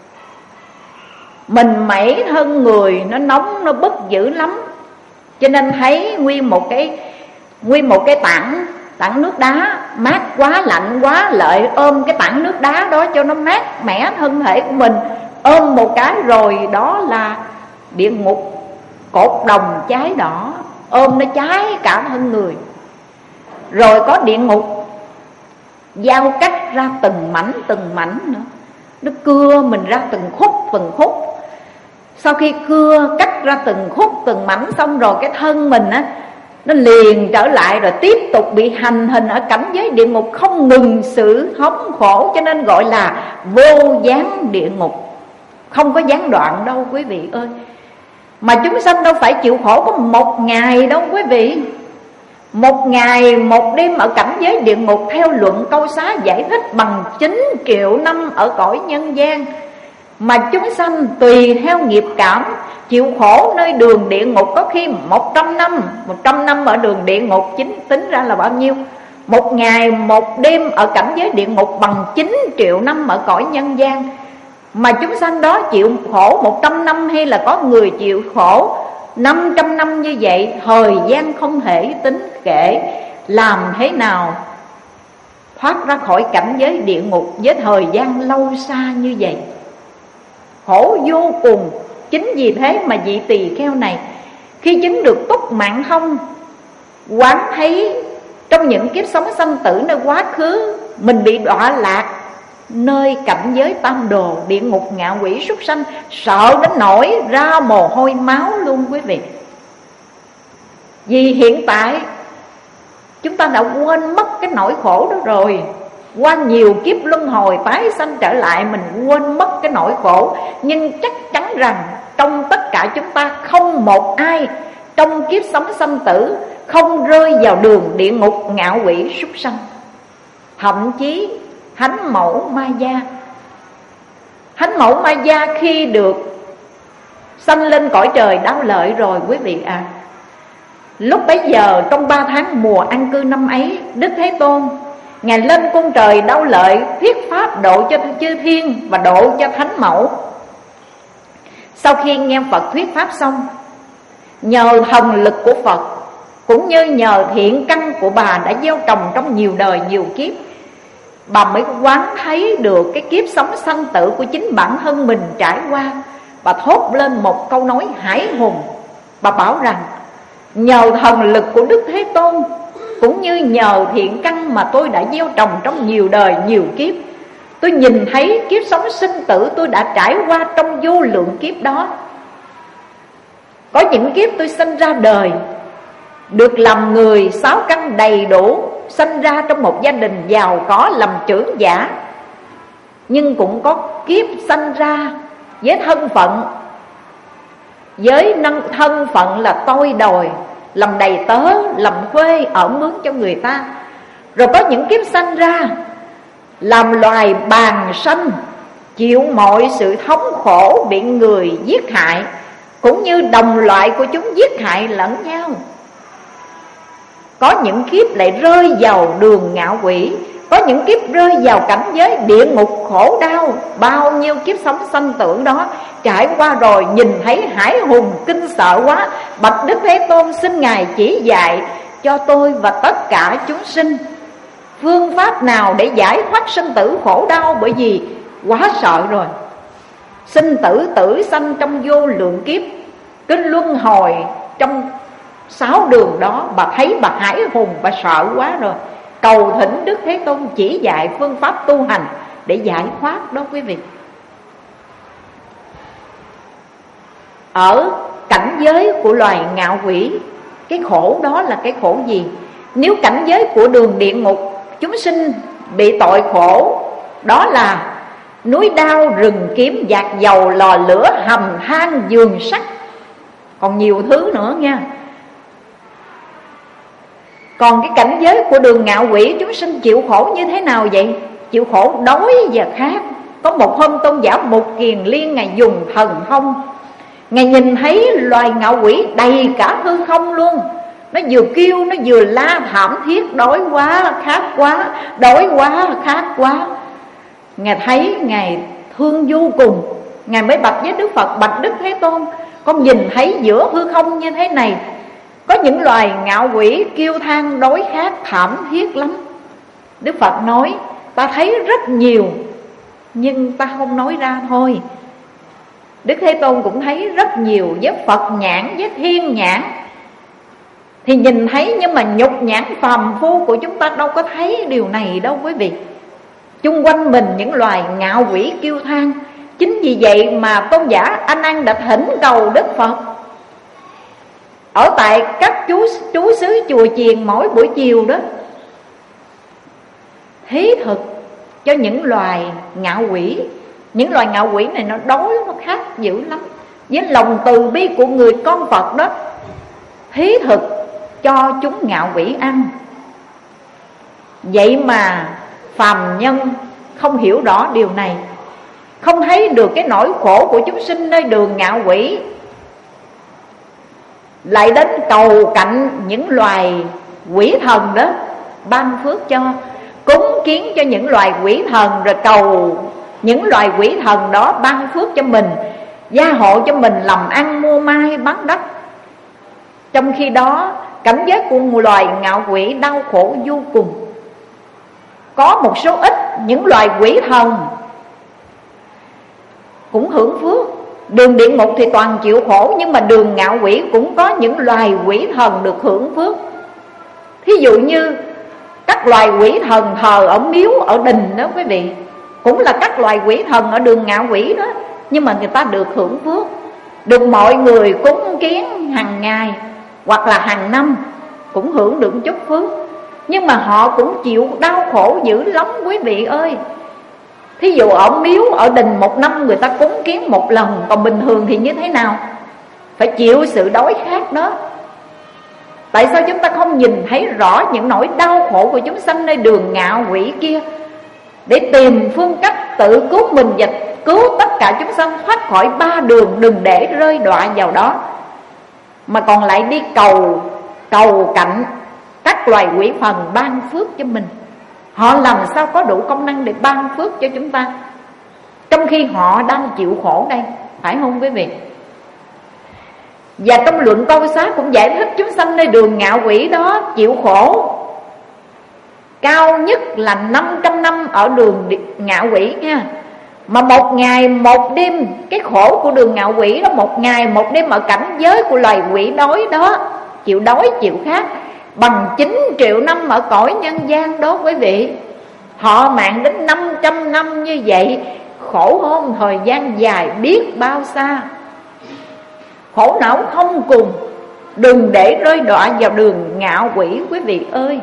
Mình mẩy thân người nó nóng, nó bức dữ lắm, cho nên thấy nguyên một cái tảng nước đá mát quá, lạnh quá, lợi ôm cái tảng nước đá đó cho nó mát mẻ thân thể của mình. Ôm một cái rồi đó là địa ngục cột đồng cháy đỏ, ôm nó cháy cả thân người. Rồi có địa ngục dao cắt ra từng mảnh nữa, nó cưa mình ra từng khúc. Sau khi cưa cắt ra từng khúc từng mảnh xong rồi, cái thân mình á nó liền trở lại rồi tiếp tục bị hành hình ở cảnh giới địa ngục, không ngừng sự thống khổ. Cho nên gọi là vô gián địa ngục, không có gián đoạn đâu quý vị ơi. Mà chúng sanh đâu phải chịu khổ có một ngày đâu quý vị. Một ngày một đêm ở cảnh giới địa ngục, theo luận Câu Xá giải thích, bằng 9 triệu năm ở cõi nhân gian. Mà chúng sanh tùy theo nghiệp cảm chịu khổ nơi đường địa ngục, có khi 100 năm ở đường địa ngục, tính ra là bao nhiêu? Một ngày một đêm ở cảnh giới địa ngục bằng 9 triệu năm ở cõi nhân gian. Mà chúng sanh đó chịu khổ 100 năm hay là có người chịu khổ 500 năm như vậy, thời gian không thể tính kể. Làm thế nào thoát ra khỏi cảnh giới địa ngục với thời gian lâu xa như vậy? Khổ vô cùng. Chính vì thế mà vị tỳ kheo này khi chứng được túc mạng thông, quán thấy trong những kiếp sống sanh tử nơi quá khứ mình bị đọa lạc nơi cảnh giới tam đồ, địa ngục, ngạ quỷ, súc sanh, sợ đến nỗi ra mồ hôi máu luôn quý vị. Vì hiện tại chúng ta đã quên mất cái nỗi khổ đó rồi. Qua nhiều kiếp luân hồi tái sanh trở lại, mình quên mất cái nỗi khổ. Nhưng chắc chắn rằng trong tất cả chúng ta không một ai trong kiếp sống sanh tử không rơi vào đường địa ngục, ngạ quỷ, súc sanh. Thậm chí Thánh Mẫu Ma Gia khi được sanh lên cõi trời Đao Lợi rồi quý vị à, lúc bấy giờ trong 3 tháng mùa an cư năm ấy, Đức Thế Tôn Ngài lên cung trời Đao Lợi thuyết pháp độ cho chư thiên và độ cho Thánh Mẫu. Sau khi nghe Phật thuyết pháp xong, nhờ thần lực của Phật cũng như nhờ thiện căn của bà đã gieo trồng trong nhiều đời nhiều kiếp, bà mới quán thấy được cái kiếp sống sanh tử của chính bản thân mình trải qua. Bà thốt lên một câu nói hải hùng. Bà bảo rằng nhờ thần lực của Đức Thế Tôn cũng như nhờ thiện căn mà tôi đã gieo trồng trong nhiều đời nhiều kiếp, tôi nhìn thấy kiếp sống sinh tử tôi đã trải qua trong vô lượng kiếp đó. Có những kiếp tôi sinh ra đời được làm người 6 căn đầy đủ, sinh ra trong một gia đình giàu có làm trưởng giả. Nhưng cũng có kiếp sinh ra với thân phận là tôi đòi, làm đầy tớ, làm thuê, ở mướn cho người ta. Rồi có những kiếp sanh ra làm loài bàng sanh, chịu mọi sự thống khổ, bị người giết hại, cũng như đồng loại của chúng giết hại lẫn nhau. Có những kiếp lại rơi vào đường ngạ quỷ, có những kiếp rơi vào cảnh giới địa ngục khổ đau. Bao nhiêu kiếp sống sanh tử đó trải qua rồi, nhìn thấy hải hùng kinh sợ quá. Bạch Đức Thế Tôn, xin Ngài chỉ dạy cho tôi và tất cả chúng sinh phương pháp nào để giải thoát sinh tử khổ đau, bởi vì quá sợ rồi. Sinh tử tử sanh trong vô lượng kiếp, kinh luân hồi trong 6 đường đó. Bà thấy bà hải hùng, bà sợ quá rồi. cầu thỉnh Đức Thế Tôn chỉ dạy phương pháp tu hành để giải thoát đó quý vị. Ở cảnh giới của loài ngạo quỷ, cái khổ đó là cái khổ gì? Nếu cảnh giới của đường địa ngục, chúng sinh bị tội khổ đó là núi đao, rừng kiếm, dạt dầu, lò lửa, hầm than, giường sắt, còn nhiều thứ nữa nha. Còn cái cảnh giới của đường ngạo quỷ, chúng sinh chịu khổ như thế nào vậy? Chịu khổ đói và khát. Có một hôm Tôn giả Mục Kiền Liên Ngài dùng thần thông, Ngài nhìn thấy loài ngạo quỷ đầy cả hư không luôn. Nó vừa kêu, nó vừa la thảm thiết: đói quá, khát quá, đói quá, khát quá. Ngài thấy, Ngài thương vô cùng. Ngài mới bạch với Đức Phật: bạch Đức Thế Tôn, con nhìn thấy giữa hư không như thế này, có những loài ngạo quỷ kêu than đói khát thảm thiết lắm. Đức Phật nói: ta thấy rất nhiều, nhưng ta không nói ra thôi. Đức Thế Tôn cũng thấy rất nhiều với Phật nhãn, với thiên nhãn thì nhìn thấy, nhưng mà nhục nhãn phàm phu của chúng ta đâu có thấy điều này đâu quý vị. Chung quanh mình những loài ngạo quỷ kêu than. Chính vì vậy mà Tôn giả A Nan đã thỉnh cầu Đức Phật ở tại các chú xứ chùa chiền mỗi buổi chiều đó, thí thực cho những loài ngạo quỷ. Những loài ngạo quỷ này nó đói, nó khát dữ lắm. Với lòng từ bi của người con Phật đó, thí thực cho chúng ngạo quỷ ăn. Vậy mà phàm nhân không hiểu rõ điều này, không thấy được cái nỗi khổ của chúng sinh nơi đường ngạo quỷ, lại đến cầu cạnh những loài quỷ thần đó ban phước cho, cúng kiến cho những loài quỷ thần, rồi cầu những loài quỷ thần đó ban phước cho mình, gia hộ cho mình làm ăn mua mai bán đất. Trong khi đó cảnh giới của một loài ngạo quỷ đau khổ vô cùng. Có một số ít những loài quỷ thần cũng hưởng phước. Đường địa ngục thì toàn chịu khổ, nhưng mà đường ngạo quỷ cũng có những loài quỷ thần được hưởng phước. Thí dụ như các loài quỷ thần thờ ở miếu, ở đình đó quý vị, cũng là các loài quỷ thần ở đường ngạo quỷ đó, nhưng mà người ta được hưởng phước, được mọi người cúng kiến hàng ngày hoặc là hàng năm, cũng hưởng được chút phước. Nhưng mà họ cũng chịu đau khổ dữ lắm quý vị ơi. Thí dụ ở miếu, ở đình một năm người ta cúng kiến một lần, còn bình thường thì như thế nào? Phải chịu sự đói khát đó. Tại sao chúng ta không nhìn thấy rõ những nỗi đau khổ của chúng sanh nơi đường ngạo quỷ kia, để tìm phương cách tự cứu mình và cứu tất cả chúng sanh thoát khỏi ba đường, đừng để rơi đọa vào đó, mà còn lại đi cầu cạnh các loài quỷ thần ban phước cho mình. Họ làm sao có đủ công năng để ban phước cho chúng ta, trong khi họ đang chịu khổ đây, phải không quý vị? Và trong luận Câu Xá cũng giải thích chúng sanh nơi đường ngạo quỷ đó chịu khổ cao nhất là 500 năm ở đường ngạo quỷ nha. Mà một ngày một đêm, cái khổ của đường ngạo quỷ đó, một ngày một đêm ở cảnh giới của loài quỷ đói đó, chịu đói chịu khát, bằng 9 triệu năm ở cõi nhân gian đó quý vị. Họ mạng đến 500 năm như vậy, khổ hơn thời gian dài biết bao xa, khổ não không cùng. Đừng để rơi đọa vào đường ngạo quỷ quý vị ơi.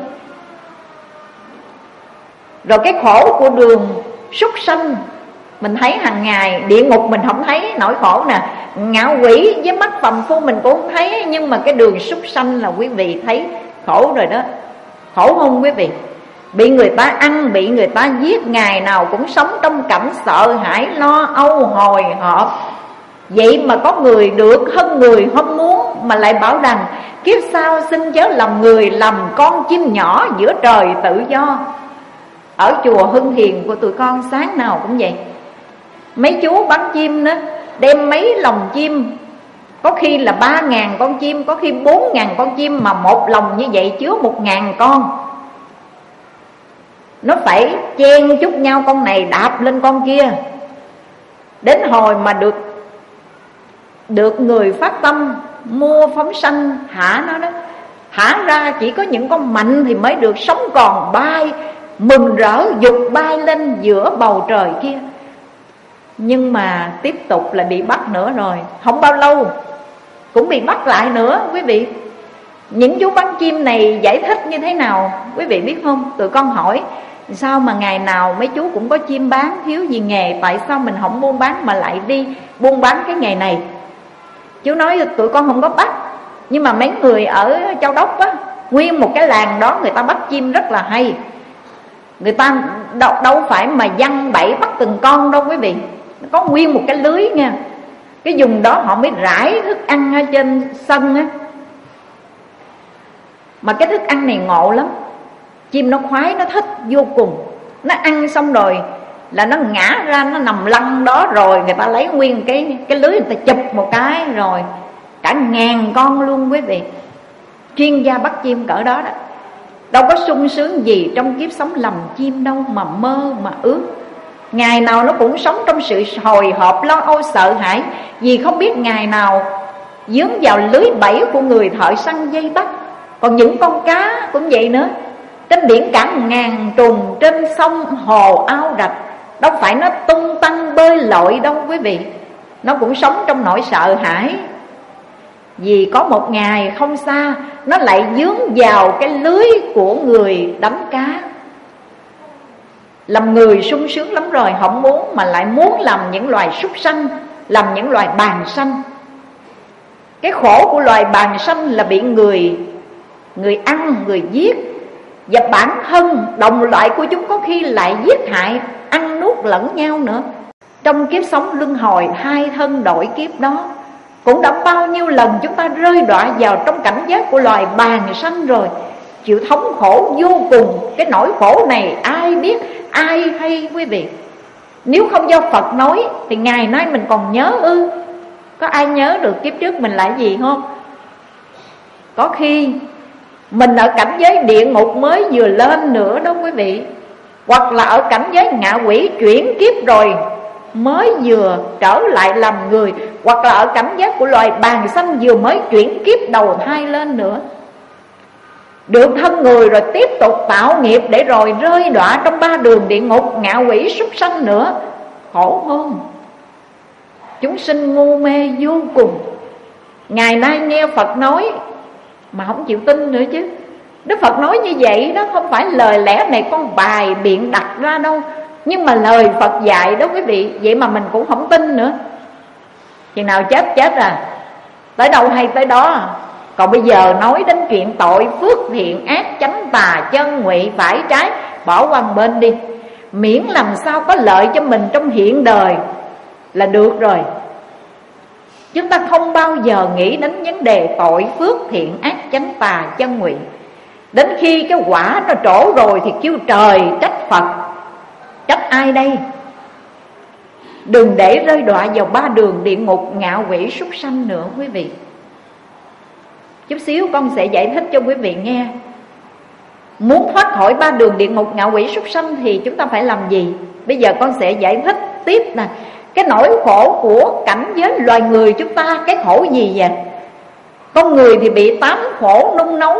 Rồi cái khổ của đường súc sanh mình thấy hàng ngày. Địa ngục mình không thấy nỗi khổ nè, ngạo quỷ với mắt phàm phu mình cũng không thấy, nhưng mà cái đường súc sanh là quý vị thấy khổ rồi đó. Khổ không quý vị? Bị người ta ăn, bị người ta giết, ngày nào cũng sống trong cảnh sợ hãi, lo âu, hồi hộp. Vậy mà có người được hơn người không muốn, mà lại bảo rằng kiếp sau xin chớ làm người, làm con chim nhỏ giữa trời tự do. Ở chùa Hưng Hiền của tụi con sáng nào cũng vậy. Mấy chú bán chim đó đem mấy lồng chim, có khi là 3.000 con chim, có khi 4.000 con chim, mà một lồng như vậy chứa 1.000 con. Nó phải chen chúc nhau, con này đạp lên con kia. Đến hồi mà được người phát tâm mua phóng sanh thả nó đó, thả ra chỉ có những con mạnh thì mới được sống còn bay, mừng rỡ dục bay lên giữa bầu trời kia. Nhưng mà tiếp tục lại bị bắt nữa rồi. Không bao lâu cũng bị bắt lại nữa quý vị. Những chú bắn chim này giải thích như thế nào quý vị biết không? Tụi con hỏi sao mà ngày nào mấy chú cũng có chim bán, thiếu gì nghề, tại sao mình không buôn bán mà lại đi buôn bán cái nghề này? Chú nói tụi con không có bắt, nhưng mà mấy người ở Châu Đốc á, nguyên một cái làng đó người ta bắt chim rất là hay. Người ta đâu phải mà giăng bẫy bắt từng con đâu quý vị, có nguyên một cái lưới nha. Cái vùng đó họ mới rải thức ăn ở trên sân á. Mà cái thức ăn này ngộ lắm, chim nó khoái, nó thích vô cùng. Nó ăn xong rồi là nó ngã ra, nó nằm lăn đó, rồi người ta lấy nguyên cái lưới, người ta chụp một cái rồi cả ngàn con luôn quý vị. Chuyên gia bắt chim cỡ đó đó. Đâu có sung sướng gì trong kiếp sống làm chim đâu mà mơ mà ước. Ngày nào nó cũng sống trong sự hồi hộp, lo âu, sợ hãi, vì không biết ngày nào dướng vào lưới bẫy của người thợ săn dây bắt. Còn những con cá cũng vậy nữa. Trên biển cả ngàn trùng, trên sông hồ ao rạch, đâu phải nó tung tăng bơi lội đâu quý vị. Nó cũng sống trong nỗi sợ hãi, vì có một ngày không xa nó lại dướng vào cái lưới của người đánh cá. Làm người sung sướng lắm rồi, không muốn, mà lại muốn làm những loài súc sanh, làm những loài bàng sanh. Cái khổ của loài bàng sanh là bị người ăn, người giết. Và bản thân đồng loại của chúng có khi lại giết hại, ăn nuốt lẫn nhau nữa. Trong kiếp sống luân hồi hai thân đổi kiếp đó, cũng đã bao nhiêu lần chúng ta rơi đọa vào trong cảnh giới của loài bàng sanh rồi. Chịu thống khổ vô cùng. Cái nỗi khổ này ai biết, ai hay quý vị. Nếu không do Phật nói thì ngày nay mình còn nhớ ư? Có ai nhớ được kiếp trước mình là gì không? Có khi mình ở cảnh giới địa ngục mới vừa lên nữa đó quý vị. Hoặc là ở cảnh giới ngạ quỷ chuyển kiếp rồi mới vừa trở lại làm người. Hoặc là ở cảnh giới của loài bàng sanh vừa mới chuyển kiếp đầu thai lên nữa. Được thân người rồi tiếp tục tạo nghiệp để rồi rơi đọa trong ba đường địa ngục, ngạ quỷ, súc sanh nữa. Khổ hơn. Chúng sinh ngu mê vô cùng. Ngày nay nghe Phật nói mà không chịu tin nữa chứ. Đức Phật nói như vậy đó, không phải lời lẽ này con bài biện đặt ra đâu, nhưng mà lời Phật dạy đó quý vị. Vậy mà mình cũng không tin nữa. Chừng nào chết à, tới đâu hay tới đó. Còn bây giờ nói đến chuyện tội phước thiện ác, chánh tà chân ngụy phải trái, bỏ qua một bên đi. Miễn làm sao có lợi cho mình trong hiện đời là được rồi. Chúng ta không bao giờ nghĩ đến vấn đề tội phước thiện ác, chánh tà chân ngụy. Đến khi cái quả nó trổ rồi thì kêu trời trách Phật. Trách ai đây? Đừng để rơi đọa vào ba đường địa ngục, ngạ quỷ, súc sanh nữa quý vị. Chút xíu con sẽ giải thích cho quý vị nghe. Muốn thoát khỏi ba đường địa ngục, ngạ quỷ, súc sanh thì chúng ta phải làm gì? Bây giờ con sẽ giải thích tiếp nè. Cái nỗi khổ của cảnh giới loài người chúng ta, cái khổ gì vậy? Con người thì bị 8 khổ nung nấu.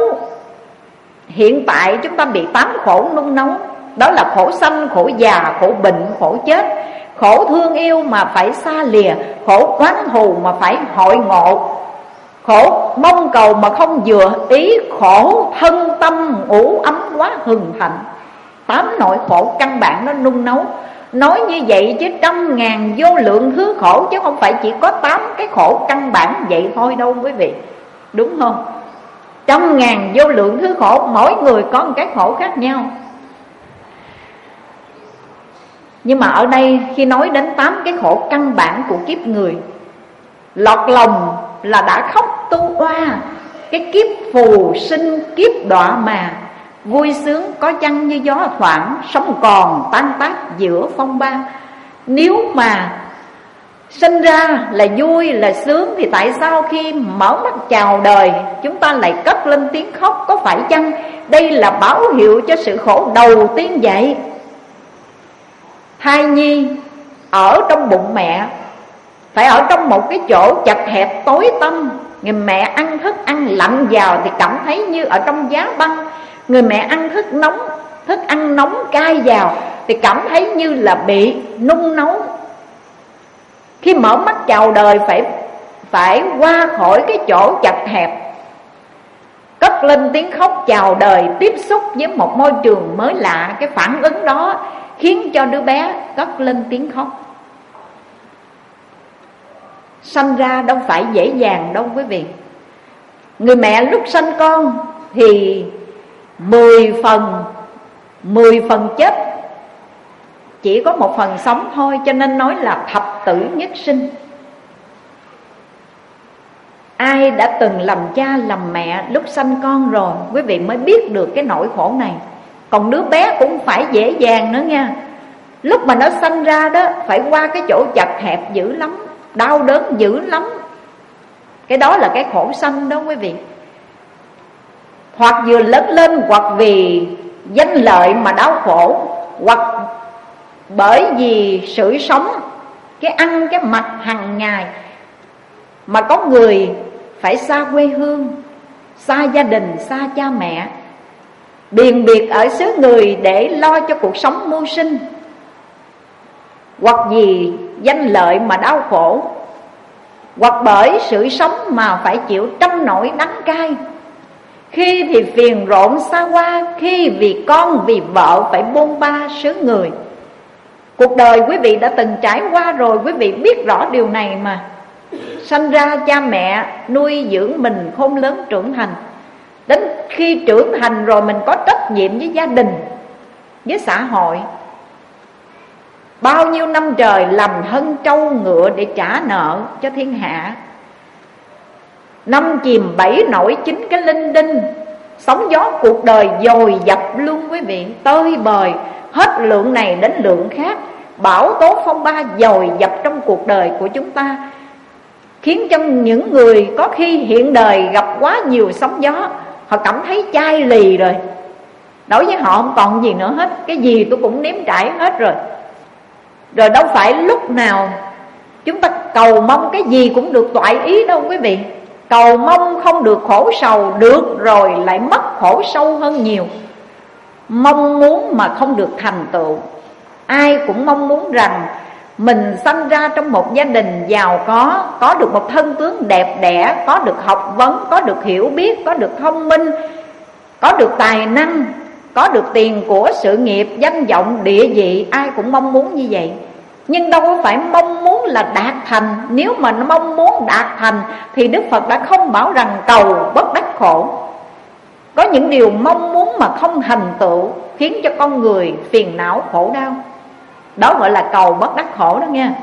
Hiện tại chúng ta bị 8 khổ nung nấu. Đó là khổ sanh, khổ già, khổ bệnh, khổ chết. Khổ thương yêu mà phải xa lìa, khổ oán thù mà phải hội ngộ, khổ mong cầu mà không vừa ý, khổ thân tâm ủ ấm quá hừng hạnh. 8 nỗi khổ căn bản nó nung nấu. Nói như vậy chứ trăm ngàn vô lượng thứ khổ, chứ không phải chỉ có 8 cái khổ căn bản vậy thôi đâu quý vị. Đúng không? Trăm ngàn vô lượng thứ khổ, mỗi người có một cái khổ khác nhau. Nhưng mà ở đây khi nói đến 8 cái khổ căn bản của kiếp người, lọt lòng là đã khóc tu oa. Cái kiếp phù sinh, kiếp đọa mà, vui sướng có chăng như gió thoảng, sống còn tan tác giữa phong ba. Nếu mà sinh ra là vui là sướng thì tại sao khi mở mắt chào đời chúng ta lại cất lên tiếng khóc? Có phải chăng đây là báo hiệu cho sự khổ đầu tiên vậy? Thai nhi ở trong bụng mẹ phải ở trong một cái chỗ chật hẹp tối tăm. Người mẹ ăn thức ăn lạnh vào thì cảm thấy như ở trong giá băng. Người mẹ ăn thức ăn nóng cay vào thì cảm thấy như là bị nung nấu. Khi mở mắt chào đời phải qua khỏi cái chỗ chật hẹp, cất lên tiếng khóc chào đời, tiếp xúc với một môi trường mới lạ. Cái phản ứng đó khiến cho đứa bé cất lên tiếng khóc. Sanh ra đâu phải dễ dàng đâu quý vị. Người mẹ lúc sanh con thì 10 phần chết, chỉ có 1 phần sống thôi. Cho nên nói là thập tử nhất sinh. Ai đã từng làm cha làm mẹ lúc sanh con rồi, quý vị mới biết được cái nỗi khổ này. Còn đứa bé cũng phải dễ dàng nữa nha. Lúc mà nó sanh ra đó phải qua cái chỗ chật hẹp dữ lắm, đau đớn dữ lắm. Cái đó là cái khổ sanh đó quý vị. Hoặc vừa lớn lên, hoặc vì danh lợi mà đau khổ, hoặc bởi vì sự sống, cái ăn cái mặc hàng ngày. Mà có người phải xa quê hương, xa gia đình, xa cha mẹ, biền biệt ở xứ người để lo cho cuộc sống mưu sinh. Hoặc vì danh lợi mà đau khổ, hoặc bởi sự sống mà phải chịu trăm nỗi đắng cay. Khi thì phiền rộn xa hoa, khi vì con vì vợ phải bôn ba xứ người. Cuộc đời quý vị đã từng trải qua rồi, quý vị biết rõ điều này mà. Sanh ra cha mẹ nuôi dưỡng mình khôn lớn trưởng thành. Đến khi trưởng thành rồi mình có trách nhiệm với gia đình, với xã hội. Bao nhiêu năm trời làm thân trâu ngựa để trả nợ cho thiên hạ. Năm chìm bảy nổi chín cái linh đinh. Sóng gió cuộc đời dồi dập luôn quý vị, tơi bời, hết lượng này đến lượng khác. Bão tố phong ba dồi dập trong cuộc đời của chúng ta, khiến cho những người có khi hiện đời gặp quá nhiều sóng gió, họ cảm thấy chai lì rồi. Đối với họ không còn gì nữa hết, cái gì tôi cũng nếm trải hết rồi. Rồi đâu phải lúc nào chúng ta cầu mong cái gì cũng được toại ý đâu quý vị. Cầu mong không được khổ sầu, được rồi lại mất khổ sâu hơn nhiều. Mong muốn mà không được thành tựu. Ai cũng mong muốn rằng mình sanh ra trong một gia đình giàu có được một thân tướng đẹp đẽ, có được học vấn, có được hiểu biết, có được thông minh, có được tài năng, có được tiền của sự nghiệp, danh vọng, địa vị. Ai cũng mong muốn như vậy. Nhưng đâu có phải mong muốn là đạt thành. Nếu mà mong muốn đạt thành thì Đức Phật đã không bảo rằng cầu bất đắc khổ. Có những điều mong muốn mà không thành tựu khiến cho con người phiền não khổ đau. Đó gọi là cầu bất đắc khổ đó nha.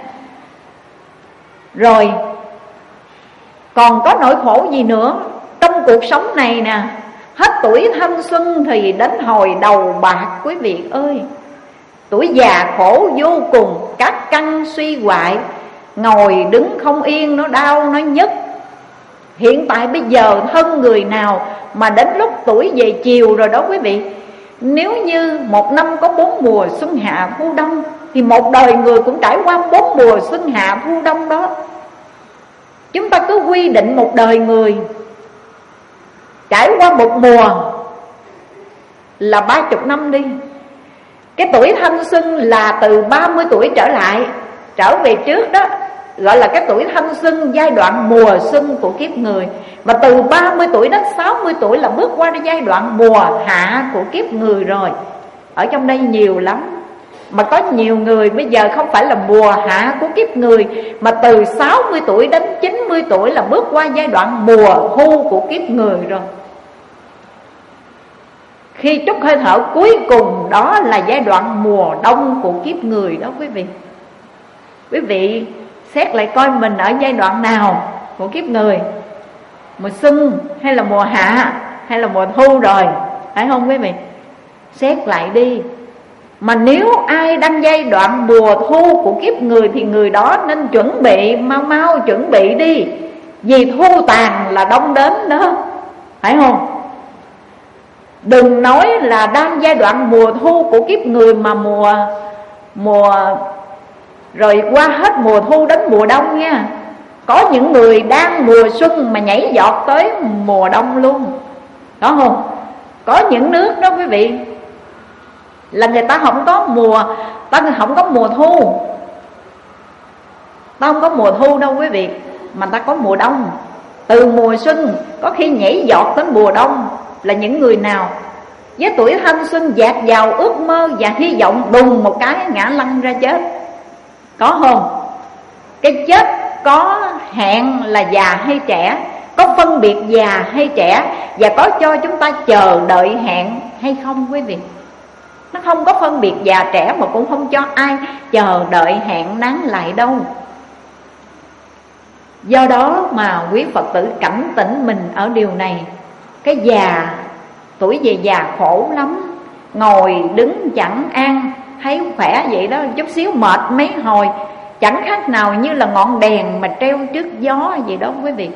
Rồi còn có nỗi khổ gì nữa trong cuộc sống này nè. Hết tuổi thanh xuân thì đến hồi đầu bạc quý vị ơi. Tuổi già khổ vô cùng, các căn suy hoại, ngồi đứng không yên, nó đau nó nhức. Hiện tại bây giờ thân người nào mà đến lúc tuổi về chiều rồi đó quý vị, nếu như một năm có 4 mùa xuân hạ thu đông, thì một đời người cũng trải qua 4 mùa xuân hạ thu đông đó. Chúng ta cứ quy định một đời người trải qua một mùa là 30 năm đi. Cái tuổi thanh xuân là từ 30 tuổi trở lại, trở về trước đó, gọi là cái tuổi thanh xuân, giai đoạn mùa xuân của kiếp người. Và từ 30 tuổi đến 60 tuổi là bước qua giai đoạn mùa hạ của kiếp người rồi. Ở trong đây nhiều lắm. Mà có nhiều người bây giờ không phải là mùa hạ của kiếp người, mà từ 60 tuổi đến 90 tuổi là bước qua giai đoạn mùa thu của kiếp người rồi. Khi trút hơi thở cuối cùng đó là giai đoạn mùa đông của kiếp người đó quý vị. Quý vị xét lại coi mình ở giai đoạn nào của kiếp người, mùa xuân hay là mùa hạ hay là mùa thu rồi, phải không quý vị? Xét lại đi. Mà nếu ai đang giai đoạn mùa thu của kiếp người thì người đó nên chuẩn bị, mau chuẩn bị đi. Vì thu tàn là đông đến đó, phải không? Đừng nói là đang giai đoạn mùa thu của kiếp người, mà mùa rồi qua hết mùa thu đến mùa đông nha. Có những người đang mùa xuân mà nhảy giọt tới mùa đông luôn, có không? Có những nước đó quý vị, là người ta không có mùa, ta không có mùa thu, ta không có mùa thu đâu quý vị, mà ta có mùa đông. Từ mùa xuân có khi nhảy giọt đến mùa đông là những người nào với tuổi thanh xuân dạt dào ước mơ và hy vọng, đùng một cái ngã lăn ra chết, có không? Cái chết có hẹn là già hay trẻ, có phân biệt già hay trẻ, và có cho chúng ta chờ đợi hẹn hay không quý vị? Nó không có phân biệt già trẻ, mà cũng không cho ai chờ đợi hẹn nán lại đâu. Do đó mà quý Phật tử cảnh tỉnh mình ở điều này. Cái già, tuổi về già khổ lắm, ngồi đứng chẳng an, thấy khỏe vậy đó, chút xíu mệt mấy hồi, chẳng khác nào như là ngọn đèn mà treo trước gió vậy đó quý vị.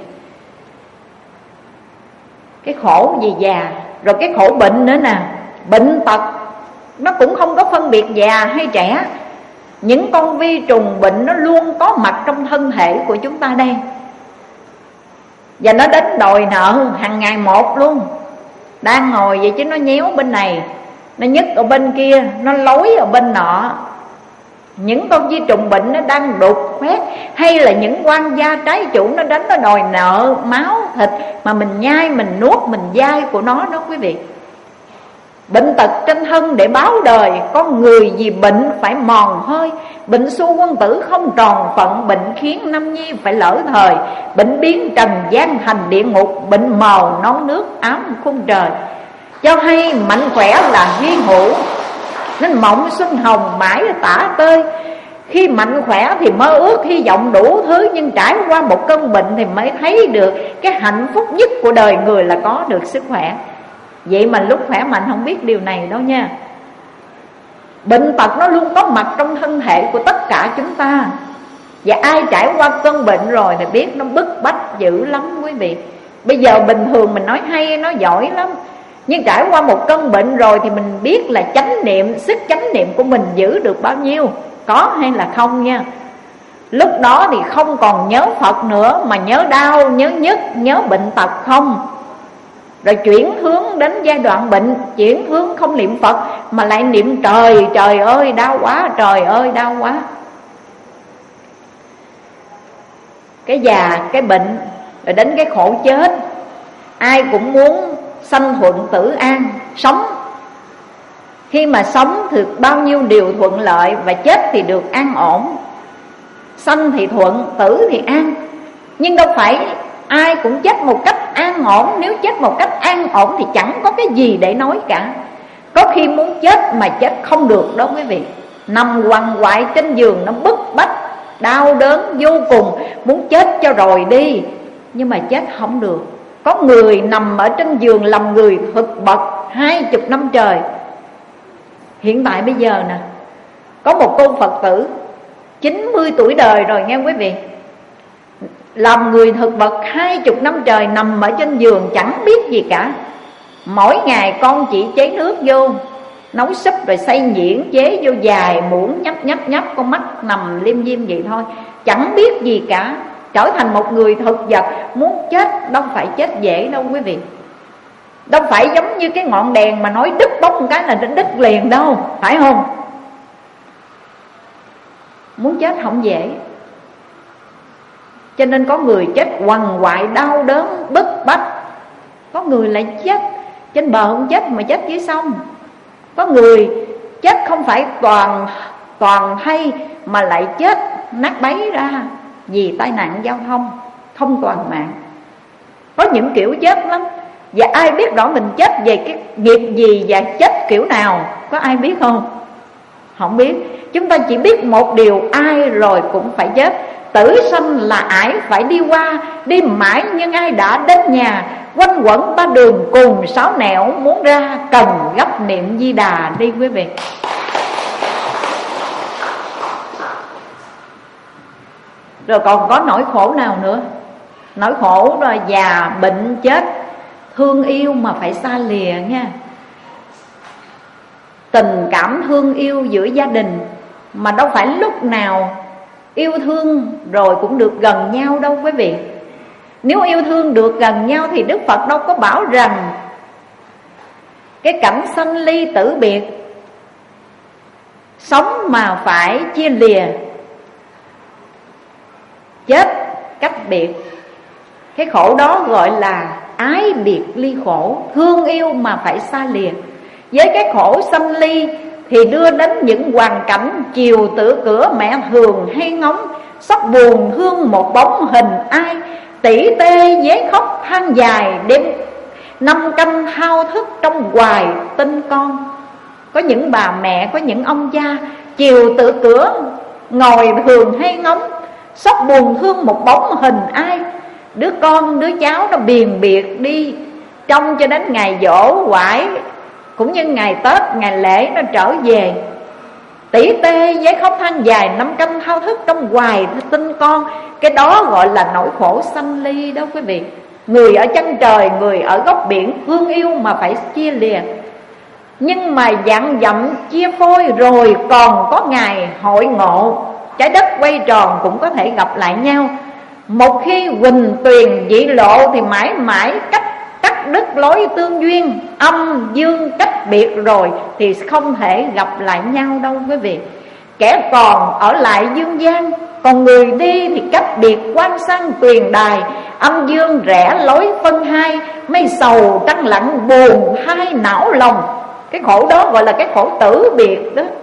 Cái khổ về già, rồi cái khổ bệnh nữa nè. Bệnh tật nó cũng không có phân biệt già hay trẻ. Những con vi trùng bệnh nó luôn có mặt trong thân thể của chúng ta đây, và nó đến đòi nợ hàng ngày một luôn. Đang ngồi vậy chứ nó nhéo bên này, nó nhức ở bên kia, nó lối ở bên nọ. Những con vi trùng bệnh nó đang đục khoét, hay là những quan gia trái chủ nó đến nó đòi nợ máu thịt mà mình nhai, mình nuốt, mình dai của nó đó quý vị. Bệnh tật trên thân để báo đời, con người vì bệnh phải mòn hơi. Bệnh xu quân tử không tròn phận, bệnh khiến nam nhi phải lỡ thời. Bệnh biến trần gian thành địa ngục, bệnh màu nấu nước ám khung trời. Cho hay mạnh khỏe là hy hữu, nên mộng xuân hồng mãi tả tơi. Khi mạnh khỏe thì mơ ước hy vọng đủ thứ, nhưng trải qua một cơn bệnh thì mới thấy được cái hạnh phúc nhất của đời người là có được sức khỏe. Vậy mà lúc khỏe mạnh không biết điều này đâu nha. Bệnh tật nó luôn có mặt trong thân thể của tất cả chúng ta, và ai trải qua cơn bệnh rồi thì biết nó bức bách dữ lắm quý vị. Bây giờ bình thường mình nói hay, nói giỏi lắm, nhưng trải qua một cơn bệnh rồi thì mình biết là chánh niệm, sức chánh niệm của mình giữ được bao nhiêu, có hay là không nha. Lúc đó thì không còn nhớ Phật nữa, mà nhớ đau, nhớ nhức, nhớ bệnh tật không. Rồi chuyển hướng đến giai đoạn bệnh, chuyển hướng không niệm Phật mà lại niệm trời, trời ơi đau quá, trời ơi đau quá. Cái già, cái bệnh, rồi đến cái khổ chết. Ai cũng muốn sanh thuận tử an, sống. Khi mà sống thì bao nhiêu điều thuận lợi, và chết thì được an ổn. Sanh thì thuận, tử thì an. Nhưng đâu phải ai cũng chết một cách an ổn. Nếu chết một cách an ổn thì chẳng có cái gì để nói cả. Có khi muốn chết mà chết không được đó quý vị. Nằm quằn quại trên giường nó bức bách, đau đớn vô cùng, muốn chết cho rồi đi, nhưng mà chết không được. Có người nằm ở trên giường làm người thực bậc 20 năm trời. Hiện tại bây giờ nè, có một cô Phật tử 90 tuổi đời rồi nghe quý vị, làm người thực vật 20 năm trời, nằm ở trên giường chẳng biết gì cả. Mỗi ngày con chỉ chế nước vô, nấu súp rồi xay nhuyễn chế vô dài muỗng, nhấp, con mắt nằm liêm diêm vậy thôi, chẳng biết gì cả. Trở thành một người thực vật, muốn chết đâu phải chết dễ đâu quý vị. Đâu phải giống như cái ngọn đèn mà nói đứt bóng một cái là đứt liền đâu, phải không? Muốn chết không dễ. Cho nên có người chết quằn quại đau đớn bức bách, có người lại chết trên bờ không chết mà chết dưới sông. Có người chết không phải toàn hay, mà lại chết nát bấy ra vì tai nạn giao thông, không toàn mạng. Có những kiểu chết lắm, và ai biết rõ mình chết về cái nghiệp gì và chết kiểu nào, có ai biết không? Không biết. Chúng ta chỉ biết một điều, ai rồi cũng phải chết. Tử sanh là ải phải đi qua, đi mãi nhưng ai đã đến nhà. Quanh quẩn ta đường cùng sáu nẻo, muốn ra cần gấp niệm Di Đà đi quý vị. Rồi còn có nỗi khổ nào nữa? Nỗi khổ rồi già, bệnh, chết, thương yêu mà phải xa lìa nha. Tình cảm thương yêu giữa gia đình mà đâu phải lúc nào yêu thương rồi cũng được gần nhau đâu quý vị. Nếu yêu thương được gần nhau thì Đức Phật đâu có bảo rằng cái cảnh sanh ly tử biệt, sống mà phải chia lìa, chết cách biệt. Cái khổ đó gọi là ái biệt ly khổ, thương yêu mà phải xa lìa. Với cái khổ sanh ly thì đưa đến những hoàn cảnh chiều tựa cửa mẹ thường hay ngóng, sắp buồn thương một bóng hình ai, tỉ tê dế khóc than dài, đêm năm canh thao thức trong hoài tin con. Có những bà mẹ, có những ông cha chiều tựa cửa ngồi thường hay ngóng, sắp buồn thương một bóng hình ai. Đứa con, đứa cháu nó biền biệt đi trông cho đến ngày giỗ quải, cũng như ngày Tết, ngày lễ nó trở về, tỉ tê giấy khóc than dài, năm canh thao thức trong hoài tin con. Cái đó gọi là nỗi khổ sanh ly đó quý vị. Người ở chân trời, người ở góc biển, thương yêu mà phải chia lìa. Nhưng mà dặn dặm chia phôi rồi còn có ngày hội ngộ, trái đất quay tròn cũng có thể gặp lại nhau. Một khi huỳnh tuyền dị lộ thì mãi mãi cắt đứt lối tương duyên, âm dương cách biệt rồi thì không thể gặp lại nhau đâu quý vị. Kẻ còn ở lại dương gian, còn người đi thì cách biệt quan sang tuyền đài. Âm dương rẽ lối phân hai, mây sầu trăng lặng buồn hai não lòng. Cái khổ đó gọi là cái khổ tử biệt đó.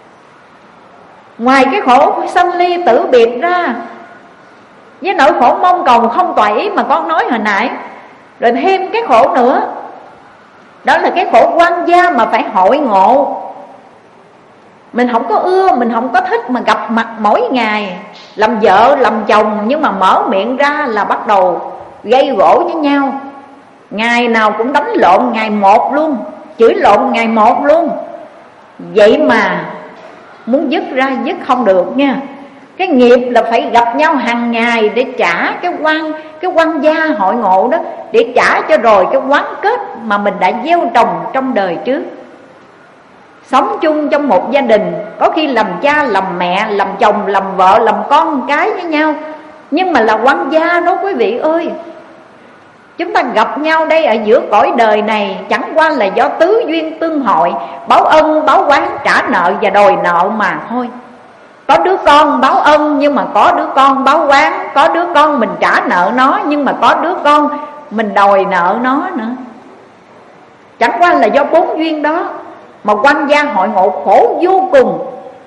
Ngoài cái khổ sanh ly tử biệt ra, với nỗi khổ mong cầu không toại ý mà con nói hồi nãy, rồi thêm cái khổ nữa, đó là cái khổ quan gia mà phải hội ngộ. Mình không có ưa, mình không có thích mà gặp mặt mỗi ngày, làm vợ làm chồng, nhưng mà mở miệng ra là bắt đầu gây gổ với nhau. Ngày nào cũng đánh lộn ngày một luôn, chửi lộn ngày một luôn. Vậy mà muốn dứt ra dứt không được nha. Cái nghiệp là phải gặp nhau hàng ngày để trả cái quan gia hội ngộ đó, để trả cho rồi cái oán kết mà mình đã gieo trồng trong đời trước. Sống chung trong một gia đình, có khi làm cha, làm mẹ, làm chồng, làm vợ, làm con cái với nhau, nhưng mà là quan gia đó quý vị ơi. Chúng ta gặp nhau đây ở giữa cõi đời này chẳng qua là do tứ duyên tương hội, báo ân báo oán, trả nợ và đòi nợ mà thôi. Có đứa con báo ân nhưng mà có đứa con báo oán, có đứa con mình trả nợ nó nhưng mà có đứa con mình đòi nợ nó nữa. Chẳng qua là do bốn duyên đó mà quan gia hội ngộ khổ vô cùng.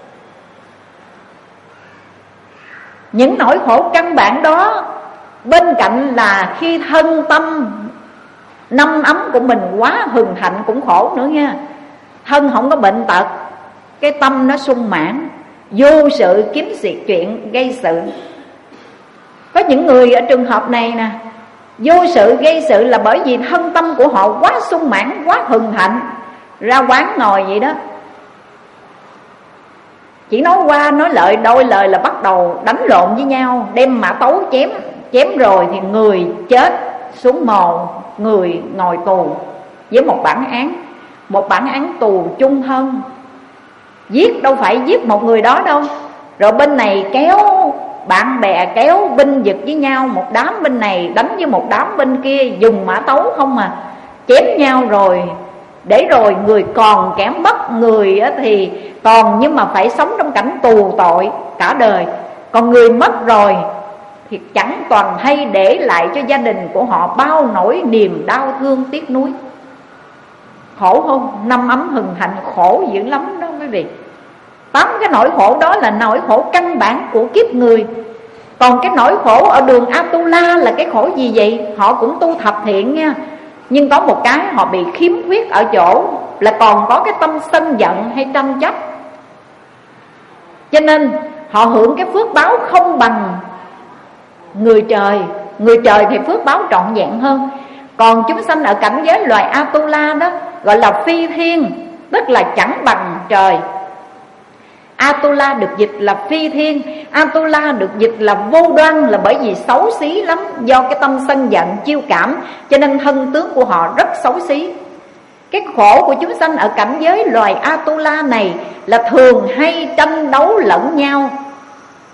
Những nỗi khổ căn bản đó, bên cạnh là khi thân tâm năm ấm của mình quá hừng hạnh cũng khổ nữa nha. Thân không có bệnh tật, cái tâm nó sung mãn, vô sự kiếm việc chuyện gây sự. Có những người ở trường hợp này nè, vô sự gây sự là bởi vì thân tâm của họ quá sung mãn, quá hừng hạnh, ra quán ngồi vậy đó, chỉ nói qua nói lợi đôi lời là bắt đầu đánh lộn với nhau, đem mã tấu chém rồi thì người chết xuống mồ, người ngồi tù với một bản án tù chung thân. Giết đâu phải giết một người đó đâu, rồi bên này kéo bạn bè kéo binh giật với nhau, một đám bên này đánh với một đám bên kia, dùng mã tấu không mà chém nhau rồi, để rồi người còn kẻ mất. Người thì còn nhưng mà phải sống trong cảnh tù tội cả đời, còn người mất rồi thì chẳng toàn hay để lại cho gia đình của họ bao nỗi niềm đau thương tiếc nuối. Khổ không? Năm ấm hừng hạnh khổ dữ lắm đó quý vị. 8 cái nỗi khổ đó là nỗi khổ căn bản của kiếp người. Còn cái nỗi khổ ở đường Atula là cái khổ gì vậy? Họ cũng tu thập thiện nha, nhưng có một cái họ bị khiếm khuyết ở chỗ là còn có cái tâm sân giận hay tranh chấp, cho nên họ hưởng cái phước báo không bằng người trời. Người trời thì phước báo trọn vẹn hơn. Còn chúng sanh ở cảnh giới loài Atula đó gọi là phi thiên, tức là chẳng bằng trời. Atula được dịch là phi thiên, Atula được dịch là vô đoan, là bởi vì xấu xí lắm. Do cái tâm sân giận chiêu cảm cho nên thân tướng của họ rất xấu xí. Cái khổ của chúng sanh ở cảnh giới loài Atula này là thường hay tranh đấu lẫn nhau,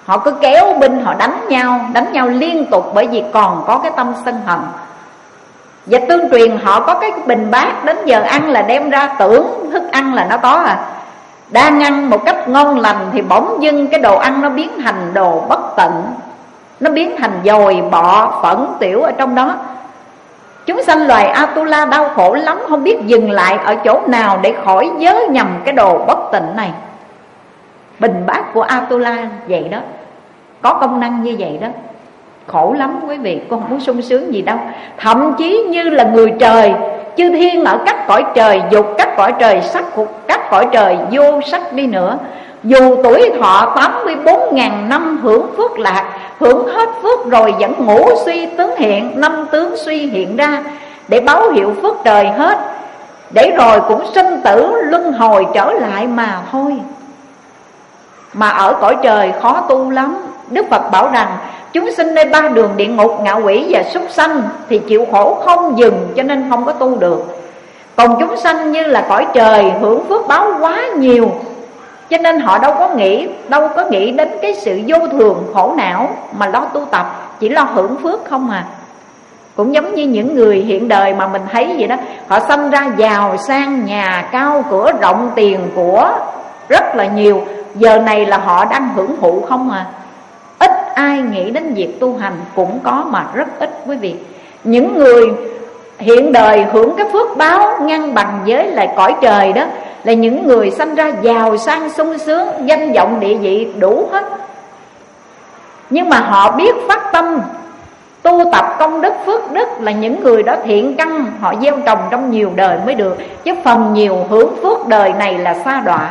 Họ cứ kéo binh họ đánh nhau liên tục, bởi vì còn có cái tâm sân hận. Và tương truyền họ có cái bình bát, đến giờ ăn là đem ra tưởng thức ăn là nó có đang ăn một cách ngon lành thì bỗng dưng cái đồ ăn nó biến thành đồ bất tịnh, nó biến thành dồi bọ phẫn tiểu ở trong đó. Chúng sanh loài Atula đau khổ lắm, không biết dừng lại ở chỗ nào để khỏi vớ nhầm cái đồ bất tịnh này. Bình bát của Atula vậy đó, có công năng như vậy đó. Khổ lắm quý vị, con không muốn sung sướng gì đâu. Thậm chí như là người trời, chư thiên ở các cõi trời dục, các cõi trời sắc, các cõi trời vô sắc đi nữa, dù tuổi thọ 84.000 năm hưởng phước lạc, hưởng hết phước rồi vẫn ngủ suy tướng hiện, năm tướng suy hiện ra để báo hiệu phước trời hết, để rồi cũng sinh tử luân hồi trở lại mà thôi. Mà ở cõi trời khó tu lắm. Đức Phật bảo rằng chúng sinh nơi ba đường địa ngục, ngạ quỷ và súc sanh thì chịu khổ không dừng, cho nên không có tu được. Còn chúng sanh như là cõi trời hưởng phước báo quá nhiều, cho nên họ đâu có nghĩ đến cái sự vô thường khổ não, mà lo tu tập, chỉ lo hưởng phước không à. Cũng giống như những người hiện đời mà mình thấy vậy đó, họ sanh ra giàu sang, nhà cao cửa rộng, tiền của rất là nhiều, giờ này là họ đang hưởng thụ không à. Ít ai nghĩ đến việc tu hành, cũng có mà rất ít quý vị. Những người hiện đời hưởng cái phước báo ngang bằng với lại cõi trời đó là những người sanh ra giàu sang sung sướng, danh vọng địa vị đủ hết. Nhưng mà họ biết phát tâm tu tập công đức phước đức, là những người đó thiện căn họ gieo trồng trong nhiều đời mới được, chứ phần nhiều hưởng phước đời này là sa đọa.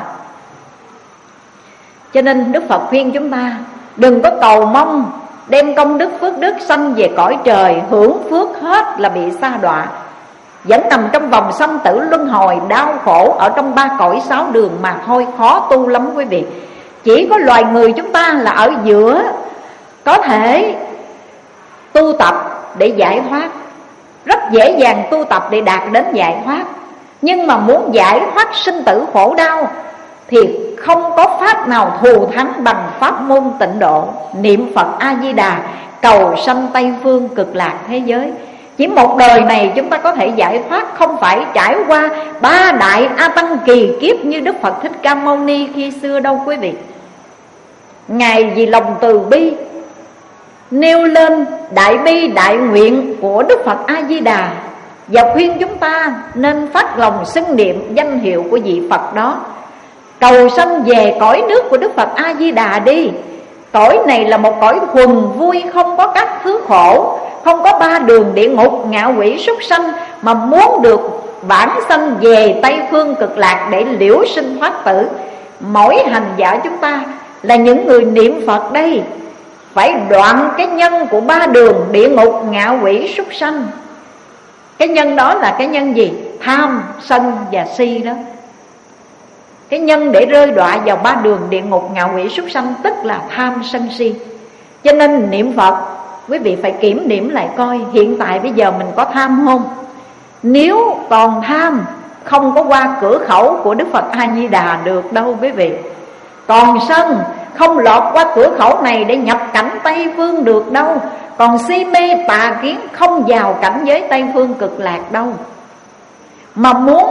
Cho nên Đức Phật khuyên chúng ta đừng có cầu mong đem công đức phước đức sanh về cõi trời, hưởng phước hết là bị sa đọa, vẫn nằm trong vòng sanh tử luân hồi, đau khổ ở trong ba cõi sáu đường mà thôi. Khó tu lắm quý vị. Chỉ có loài người chúng ta là ở giữa, có thể tu tập để giải thoát, rất dễ dàng tu tập để đạt đến giải thoát. Nhưng mà muốn giải thoát sinh tử khổ đau thì không có pháp nào thù thắng bằng pháp môn tịnh độ, niệm Phật A-di-đà, cầu sanh Tây phương cực lạc thế giới. Chỉ một đời này chúng ta có thể giải thoát, không phải trải qua ba đại A Tăng kỳ kiếp như Đức Phật Thích Ca Mâu Ni khi xưa đâu quý vị. Ngài vì lòng từ bi nêu lên đại bi đại nguyện của Đức Phật A-di-đà, và khuyên chúng ta nên phát lòng xưng niệm danh hiệu của vị Phật đó, cầu sanh về cõi nước của Đức Phật A-di-đà đi. Cõi này là một cõi thuần vui, không có các thứ khổ, không có ba đường địa ngục, ngạ quỷ súc sanh, mà muốn được vãng sanh về Tây phương cực lạc để liễu sinh thoát tử. Mỗi hành giả chúng ta là những người niệm Phật đây, phải đoạn cái nhân của ba đường địa ngục, ngạ quỷ súc sanh. Cái nhân đó là cái nhân gì? Tham, sân và si đó. Cái nhân để rơi đọa vào ba đường địa ngục, ngạ quỷ súc sanh tức là tham sân si. Cho nên niệm Phật, quý vị phải kiểm điểm lại coi hiện tại bây giờ mình có tham không. Nếu còn tham, không có qua cửa khẩu của Đức Phật A-di-đà được đâu quý vị. Còn sân, không lọt qua cửa khẩu này để nhập cảnh Tây phương được đâu. Còn si mê tà kiến, không vào cảnh giới Tây phương cực lạc đâu. Mà muốn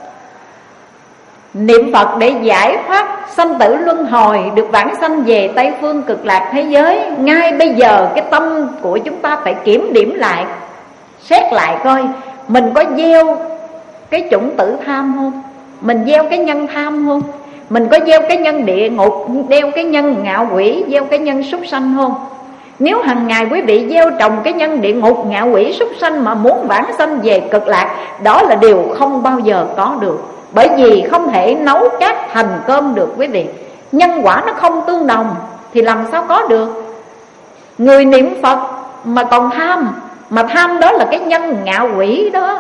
niệm Phật để giải thoát sanh tử luân hồi, được vãng sanh về Tây phương cực lạc thế giới, ngay bây giờ cái tâm của chúng ta phải kiểm điểm lại, xét lại coi mình có gieo cái chủng tử tham không, mình gieo cái nhân tham không, mình có gieo cái nhân địa ngục, gieo cái nhân ngạ quỷ, gieo cái nhân súc sanh không. Nếu hàng ngày quý vị gieo trồng cái nhân địa ngục, ngạ quỷ, súc sanh mà muốn vãng sanh về cực lạc, đó là điều không bao giờ có được. Bởi vì không thể nấu cát thành cơm được quý vị. Nhân quả nó không tương đồng thì làm sao có được. Người niệm Phật mà còn tham, mà tham đó là cái nhân ngạ quỷ đó.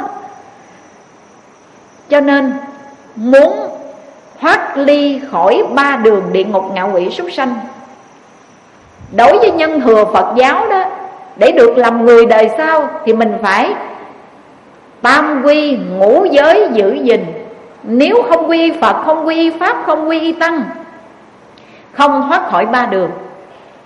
Cho nên muốn thoát ly khỏi ba đường địa ngục, ngạ quỷ, súc sanh, đối với nhân thừa Phật giáo đó, để được làm người đời sau thì mình phải tam quy ngũ giới giữ gìn. Nếu không quy Phật, không quy Pháp, không quy Tăng, không thoát khỏi ba đường.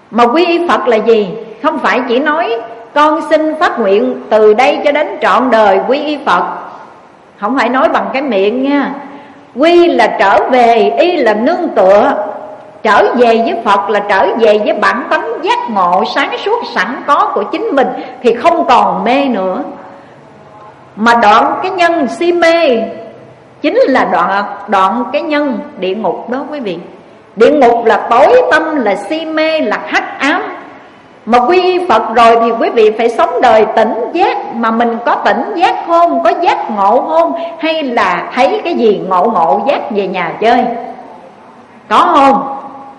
Mà quy y Phật là gì? Không phải chỉ nói con xin phát nguyện từ đây cho đến trọn đời quy y Phật. Không phải nói bằng cái miệng nha. Quy là trở về, y là nương tựa. Trở về với Phật là trở về với bản tánh giác ngộ sáng suốt sẵn có của chính mình, thì không còn mê nữa. Mà đoạn cái nhân si mê chính là đoạn cái nhân địa ngục đó quý vị. Địa ngục là tối tâm, là si mê, là hắc ám. Mà quy y Phật rồi thì quý vị phải sống đời tỉnh giác. Mà mình có tỉnh giác không? Có giác ngộ không? Hay là thấy cái gì ngộ giác về nhà chơi? Có không?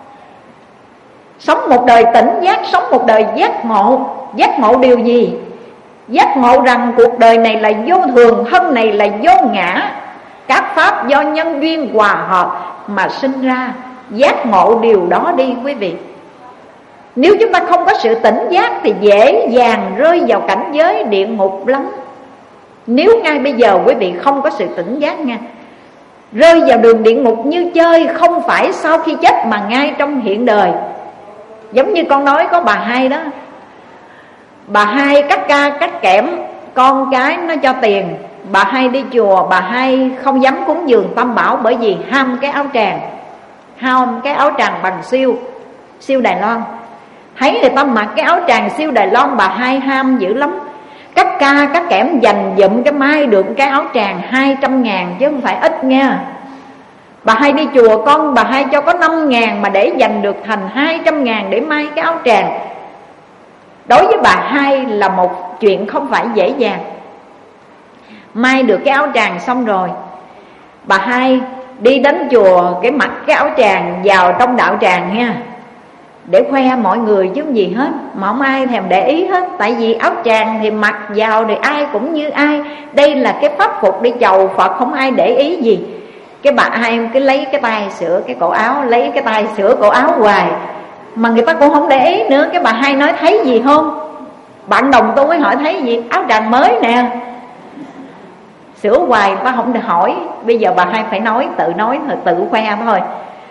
Sống một đời tỉnh giác, sống một đời giác ngộ. Giác ngộ điều gì? Giác ngộ rằng cuộc đời này là vô thường, thân này là vô ngã, các pháp do nhân duyên hòa hợp mà sinh ra. Giác ngộ điều đó đi quý vị. Nếu chúng ta không có sự tỉnh giác thì dễ dàng rơi vào cảnh giới địa ngục lắm. Nếu ngay bây giờ quý vị không có sự tỉnh giác nha, rơi vào đường địa ngục như chơi, không phải sau khi chết mà ngay trong hiện đời. Giống như con nói có bà Hai đó. Bà Hai cắt ca cắt kẽm, con cái nó cho tiền. Bà Hai đi chùa, bà Hai không dám cúng dường tam bảo, bởi vì ham cái áo tràng. Ham cái áo tràng bằng siêu Đài Loan. Thấy người ta mặc cái áo tràng siêu Đài Loan, bà Hai ham dữ lắm. Cắt ca cắt kẽm dành dụm cái may được cái áo tràng 200.000 chứ không phải ít nha. Bà Hai đi chùa, con bà Hai cho có 5.000 mà để dành được thành 200.000 để may cái áo tràng. Đối với bà Hai là một chuyện không phải dễ dàng. May được cái áo tràng xong rồi, bà Hai đi đến chùa cái mặc cái áo tràng vào trong đạo tràng nha, để khoe mọi người chứ gì hết. Mà không ai thèm để ý hết. Tại vì áo tràng thì mặc vào thì ai cũng như ai. Đây là cái pháp phục đi chầu Phật, không ai để ý gì. Cái bà Hai cứ lấy cái tay sửa cái cổ áo, lấy cái tay sửa cổ áo hoài, mà người ta cũng không để ý nữa. Cái bà Hai nói thấy gì không? Bạn đồng tôi mới hỏi thấy gì? Áo tràng mới nè. Sửa hoài người ta không được hỏi. Bây giờ bà Hai phải nói, tự khoe thôi.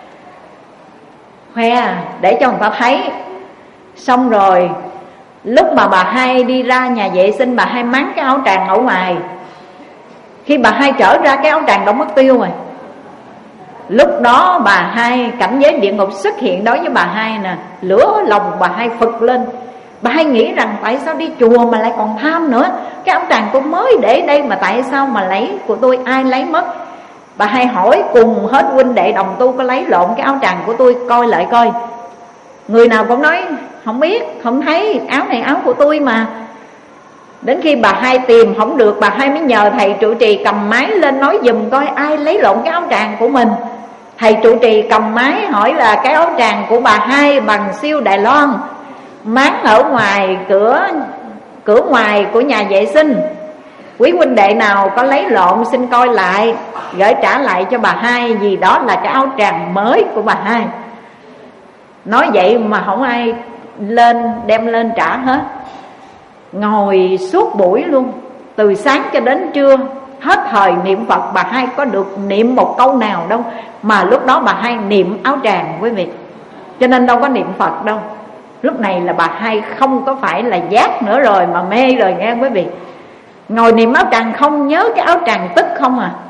Khoe để cho người ta thấy. Xong rồi lúc mà bà Hai đi ra nhà vệ sinh, bà Hai máng cái áo tràng ở ngoài. Khi bà Hai trở ra cái áo tràng đã mất tiêu rồi. Lúc đó bà Hai, cảnh giới địa ngục xuất hiện đối với bà Hai nè. Lửa lòng bà Hai phực lên. Bà Hai nghĩ rằng tại sao đi chùa mà lại còn tham nữa? Cái áo tràng tôi mới để đây mà tại sao mà lấy của tôi, ai lấy mất? Bà Hai hỏi cùng hết huynh đệ đồng tu có lấy lộn cái áo tràng của tôi coi lại coi. Người nào cũng nói không biết, không thấy, áo này áo của tôi mà. Đến khi bà Hai tìm không được, bà Hai mới nhờ thầy trụ trì cầm máy lên nói giùm coi ai lấy lộn cái áo tràng của mình. Thầy trụ trì cầm máy hỏi là cái áo tràng của bà Hai bằng siêu Đài Loan, máng ở ngoài cửa ngoài của nhà vệ sinh. Quý huynh đệ nào có lấy lộn xin coi lại, gửi trả lại cho bà Hai, vì đó là cái áo tràng mới của bà Hai. Nói vậy mà không ai đem lên trả hết. Ngồi suốt buổi luôn, từ sáng cho đến trưa, hết thời niệm Phật. Bà Hai có được niệm một câu nào đâu, mà lúc đó bà Hai niệm áo tràng quý vị, cho nên đâu có niệm Phật đâu. Lúc này là bà Hai không có phải là giác nữa rồi, mà mê rồi nghe quý vị. Ngồi niệm áo tràng không nhớ cái áo tràng tức không à.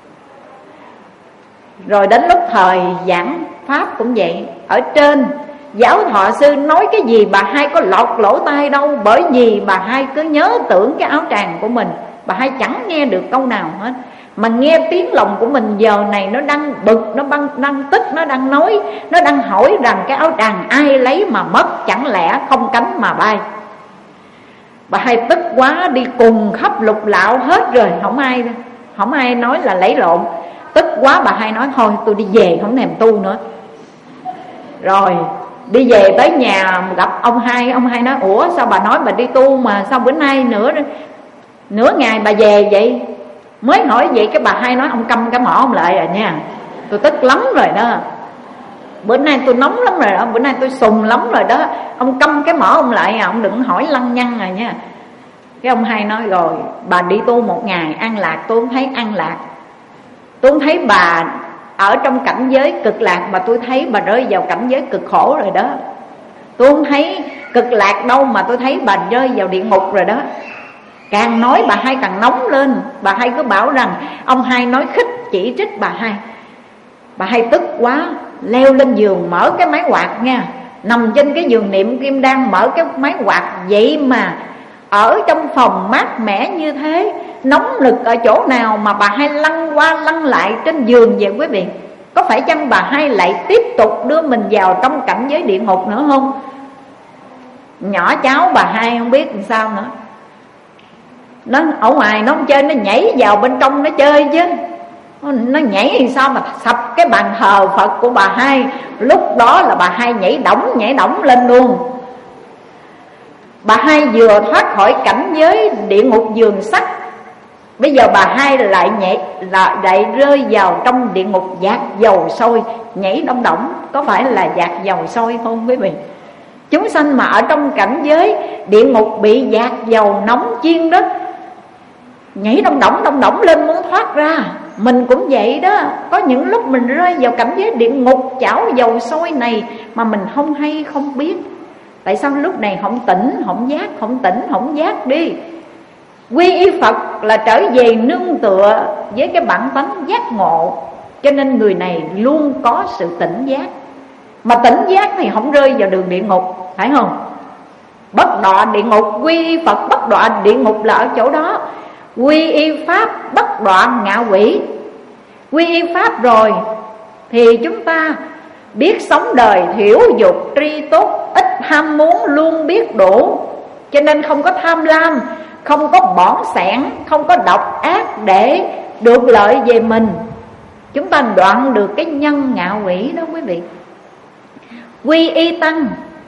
Rồi đến lúc thời giảng pháp cũng vậy. Ở trên giáo thọ sư nói cái gì bà Hai có lọt lỗ tai đâu, bởi vì bà Hai cứ nhớ tưởng cái áo tràng của mình. Bà Hai chẳng nghe được câu nào hết, mà nghe tiếng lòng của mình giờ này nó đang bực, nó đang tức, nó đang nói, nó đang hỏi rằng cái áo tràng ai lấy mà mất, chẳng lẽ không cánh mà bay. Bà Hai tức quá đi cùng khắp lục lạo hết rồi, không ai nói là lấy lộn. Tức quá bà Hai nói thôi tôi đi về không thèm tu nữa. Rồi đi về tới nhà gặp ông Hai. Ông Hai nói ủa sao bà nói bà đi tu mà sao bữa nay nửa ngày bà về vậy? Mới hỏi vậy cái bà Hai nói ông câm cái mỏ ông lại rồi nha. Tôi tức lắm rồi đó, bữa nay tôi nóng lắm rồi đó, bữa nay tôi sùng lắm rồi đó. Ông câm cái mỏ ông lại à, ông đừng hỏi lăng nhăng rồi nha. Cái ông Hai nói rồi bà đi tu một ngày an lạc, tôi không thấy an lạc. Tôi không thấy bà ở trong cảnh giới cực lạc, mà tôi thấy bà rơi vào cảnh giới cực khổ rồi đó. Tôi không thấy cực lạc đâu mà tôi thấy bà rơi vào địa ngục rồi đó. Càng nói bà hai càng nóng lên. Bà hai cứ bảo rằng ông hai nói khích chỉ trích bà hai. Bà hai tức quá, leo lên giường mở cái máy quạt nha. Nằm trên cái giường niệm kim đan mở cái máy quạt. Vậy mà ở trong phòng mát mẻ như thế, nóng lực ở chỗ nào mà bà hai lăn qua lăn lại trên giường vậy quý vị? Có phải chăng bà hai lại tiếp tục đưa mình vào trong cảnh giới địa ngục nữa không? Nhỏ cháu bà hai không biết làm sao nữa. Nó ở ngoài nó không chơi, nó nhảy vào bên trong nó chơi chứ. Nó nhảy thì sao mà sập cái bàn thờ Phật của bà hai. Lúc đó là bà hai nhảy đỏng lên luôn. Bà hai vừa thoát khỏi cảnh giới địa ngục giường sắt, bây giờ bà hai lại rơi vào trong địa ngục dạt dầu sôi, nhảy đong đỏng. Có phải là dạt dầu sôi không quý vị? Chúng sanh mà ở trong cảnh giới địa ngục bị dạt dầu nóng chiên đó, nhảy đong đỏng lên muốn thoát ra. Mình cũng vậy đó. Có những lúc mình rơi vào cảnh giới địa ngục chảo dầu sôi này mà mình không hay không biết. Tại sao lúc này không tỉnh, không giác, không tỉnh, không giác đi? Quy y Phật là trở về nương tựa với cái bản tánh giác ngộ. Cho nên người này luôn có sự tỉnh giác. Mà tỉnh giác thì không rơi vào đường địa ngục, phải không? Bất đọa địa ngục. Quy y Phật bất đọa địa ngục là ở chỗ đó. Quy y Pháp bất đọa ngạ quỷ. Quy y Pháp rồi thì chúng ta biết sống đời thiểu dục tri túc, ít ham muốn, luôn biết đủ. Cho nên không có tham lam, không có bỏn sẻn, không có độc ác để được lợi về mình. Chúng ta đoạn được cái nhân ngạ quỷ đó quý vị. Quy y Tăng.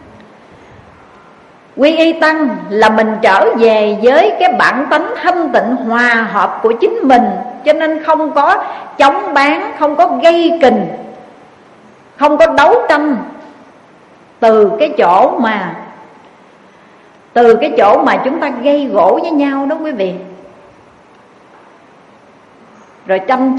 Quy y Tăng là mình trở về với cái bản tánh thanh tịnh hòa hợp của chính mình. Cho nên không có chống bán, không có gây kình, không có đấu tranh. Từ cái chỗ mà chúng ta gây gỗ với nhau đó quý vị, rồi tranh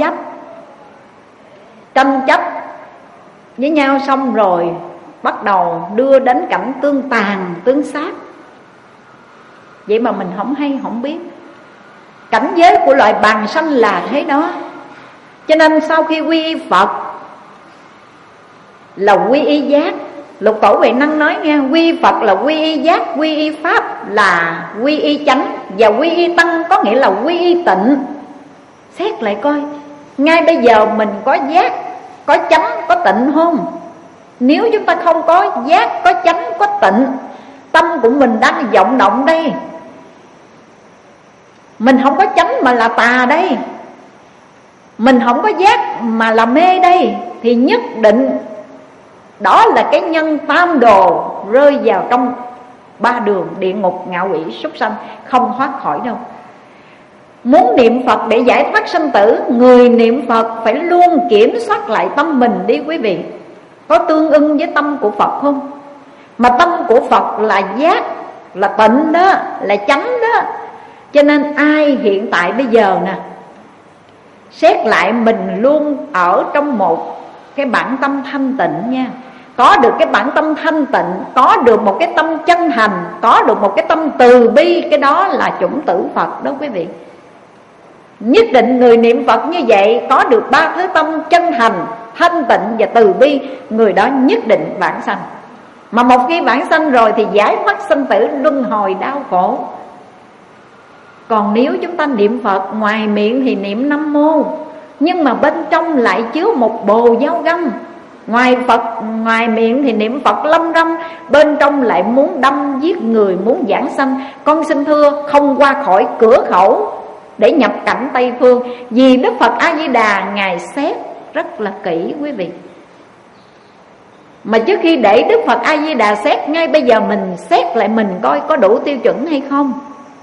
chấp với nhau xong rồi bắt đầu đưa đến cảnh tương tàn tương sát. Vậy mà mình không hay không biết. Cảnh giới của loài bàng sanh là thế đó. Cho nên sau khi quy y Phật là quy y giác. Lục Tổ Huệ Năng nói nghe, quy y Phật là quy y giác, quy y Pháp là quy y chánh, và quy y Tăng có nghĩa là quy y tịnh. Xét lại coi, ngay bây giờ mình có giác, có chánh, có tịnh không? Nếu chúng ta không có giác, có chánh, có tịnh, tâm của mình đang vọng động đây. Mình không có chánh mà là tà đây, mình không có giác mà là mê đây, thì nhất định đó là cái nhân tam đồ rơi vào trong ba đường địa ngục ngạ quỷ súc sanh, không thoát khỏi đâu. Muốn niệm Phật để giải thoát sanh tử, người niệm Phật phải luôn kiểm soát lại tâm mình đi quý vị. Có tương ưng với tâm của Phật không? Mà tâm của Phật là giác, là tịnh đó, là chánh đó. Cho nên ai hiện tại bây giờ nè, xét lại mình luôn ở trong một cái bản tâm thanh tịnh nha. Có được cái bản tâm thanh tịnh, có được một cái tâm chân thành, có được một cái tâm từ bi, cái đó là chủng tử Phật đó quý vị. Nhất định người niệm Phật như vậy, có được ba thứ tâm chân thành, thanh tịnh và từ bi, người đó nhất định vãng sanh. Mà một khi vãng sanh rồi thì giải thoát sanh tử luân hồi đau khổ. Còn nếu chúng ta niệm Phật ngoài miệng thì niệm Nam Mô, nhưng mà bên trong lại chứa một bồ dao găm. Ngoài miệng thì niệm Phật lâm râm, bên trong lại muốn đâm giết người, muốn giảng sanh. Con xin thưa, không qua khỏi cửa khẩu để nhập cảnh Tây Phương. Vì Đức Phật A-di-đà Ngài xét rất là kỹ quý vị. Mà trước khi để Đức Phật A-di-đà xét, ngay bây giờ mình xét lại mình coi có đủ tiêu chuẩn hay không.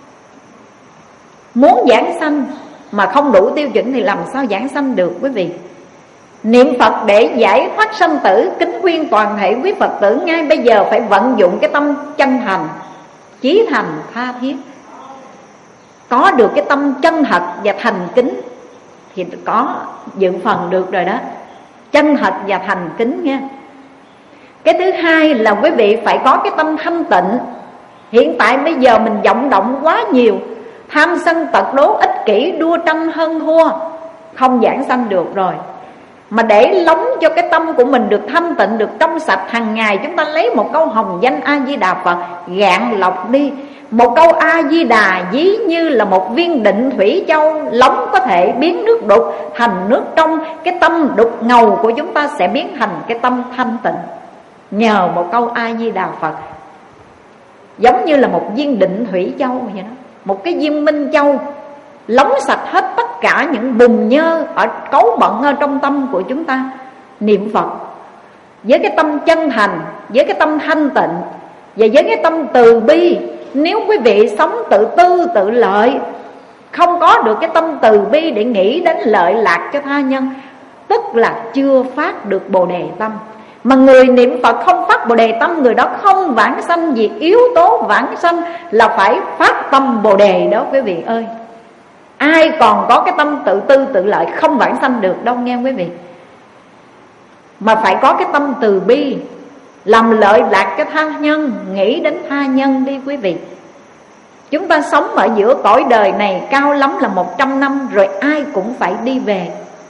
Muốn giảng sanh mà không đủ tiêu chuẩn thì làm sao giảng sanh được quý vị. Niệm Phật để giải thoát sanh tử, kính khuyên toàn thể quý Phật tử ngay bây giờ phải vận dụng cái tâm chân thành, chí thành tha thiết. Có được cái tâm chân thật và thành kính thì có dự phần được rồi đó. Chân thật và thành kính nha. Cái thứ hai là quý vị phải có cái tâm thanh tịnh. Hiện tại bây giờ mình vọng động quá nhiều, tham sân tật đố, ích kỷ, đua tranh hơn thua, không giảng sanh được rồi. Mà để lóng cho cái tâm của mình được thanh tịnh, được trong sạch, hàng ngày chúng ta lấy một câu hồng danh A-di-đà Phật gạn lọc đi. Một câu A-di-đà ví như là một viên định thủy châu, lóng có thể biến nước đục thành nước trong. Cái tâm đục ngầu của chúng ta sẽ biến thành cái tâm thanh tịnh nhờ một câu A-di-đà Phật. Giống như là một viên định thủy châu vậy đó, một cái viên minh châu, lóng sạch hết tất cả những bùn nhơ ở cấu bận ở trong tâm của chúng ta. Niệm Phật với cái tâm chân thành, với cái tâm thanh tịnh và với cái tâm từ bi. Nếu quý vị sống tự tư tự lợi, không có được cái tâm từ bi để nghĩ đến lợi lạc cho tha nhân, tức là chưa phát được Bồ Đề tâm. Mà người niệm Phật không phát Bồ Đề tâm, người đó không vãng sanh. Vì yếu tố vãng sanh là phải phát tâm Bồ Đề đó quý vị ơi. Ai còn có cái tâm tự tư tự lợi không vãng sanh được đâu nghe quý vị. Mà phải có cái tâm từ bi, làm lợi lạc cho tha nhân, nghĩ đến tha nhân đi quý vị. Chúng ta sống ở giữa cõi đời này cao lắm là 100 năm rồi ai cũng phải đi về.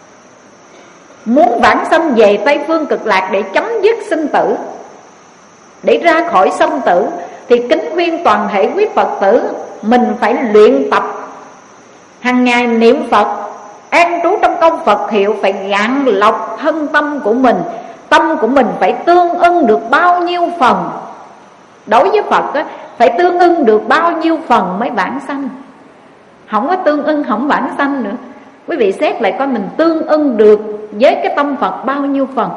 Muốn vãng sanh về Tây Phương Cực Lạc để chấm dứt sinh tử, để ra khỏi sanh tử, thì kính khuyên toàn thể quý Phật tử mình phải luyện tập hàng ngày niệm Phật, an trú trong công Phật hiệu, phải gạn lọc thân tâm của mình. Tâm của mình phải tương ưng được bao nhiêu phần. Đối với Phật á, phải tương ưng được bao nhiêu phần mới vãng sanh. Không có tương ưng không vãng sanh nữa. Quý vị xét lại coi mình tương ưng được với cái tâm Phật bao nhiêu phần.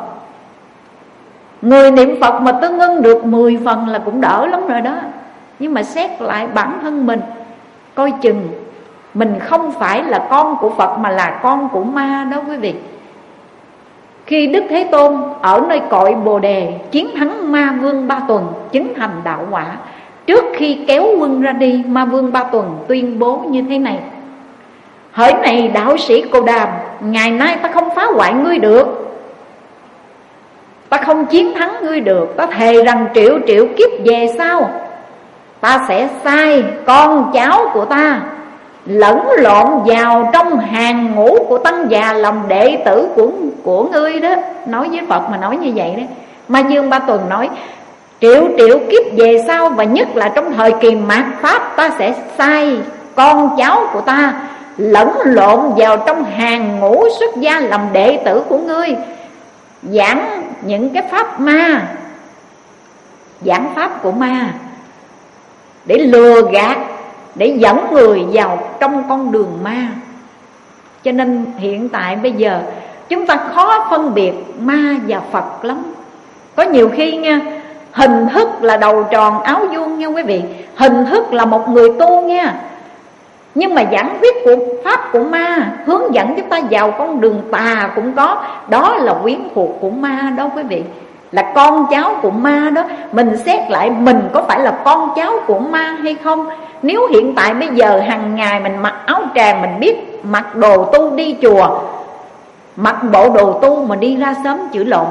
Người niệm Phật mà tương ưng được 10 phần là cũng đỡ lắm rồi đó. Nhưng mà xét lại bản thân mình, coi chừng mình không phải là con của Phật mà là con của ma đó quý vị. Khi Đức Thế Tôn ở nơi cội Bồ Đề chiến thắng Ma Vương Ba Tuần, chứng thành đạo quả, trước khi kéo quân ra đi, Ma Vương Ba Tuần tuyên bố như thế này: hỡi này đạo sĩ Cồ Đàm, ngày nay ta không phá hoại ngươi được, ta không chiến thắng ngươi được. Ta thề rằng triệu triệu kiếp về sau, ta sẽ sai con cháu của ta lẫn lộn vào trong hàng ngũ của tăng già làm đệ tử của ngươi đó. Nói với Phật mà nói như vậy đó. Ma Dương Ba Tuần nói triệu triệu kiếp về sau, và nhất là trong thời kỳ mạt Pháp, ta sẽ sai con cháu của ta lẫn lộn vào trong hàng ngũ xuất gia làm đệ tử của ngươi, giảng những cái pháp ma, giảng pháp của ma để lừa gạt, để dẫn người vào trong con đường ma. Cho nên hiện tại bây giờ chúng ta khó phân biệt ma và Phật lắm. Có nhiều khi nha, hình thức là đầu tròn áo vuông nha quý vị, hình thức là một người tu nha, nhưng mà giảng thuyết của pháp của ma, hướng dẫn chúng ta vào con đường tà cũng có. Đó là quyến thuộc của ma đó quý vị, là con cháu của ma đó. Mình xét lại mình có phải là con cháu của ma hay không? Nếu hiện tại bây giờ hàng ngày mình mặc áo tràng, mình biết mặc đồ tu đi chùa, mặc bộ đồ tu mà đi ra sớm chửi lộn,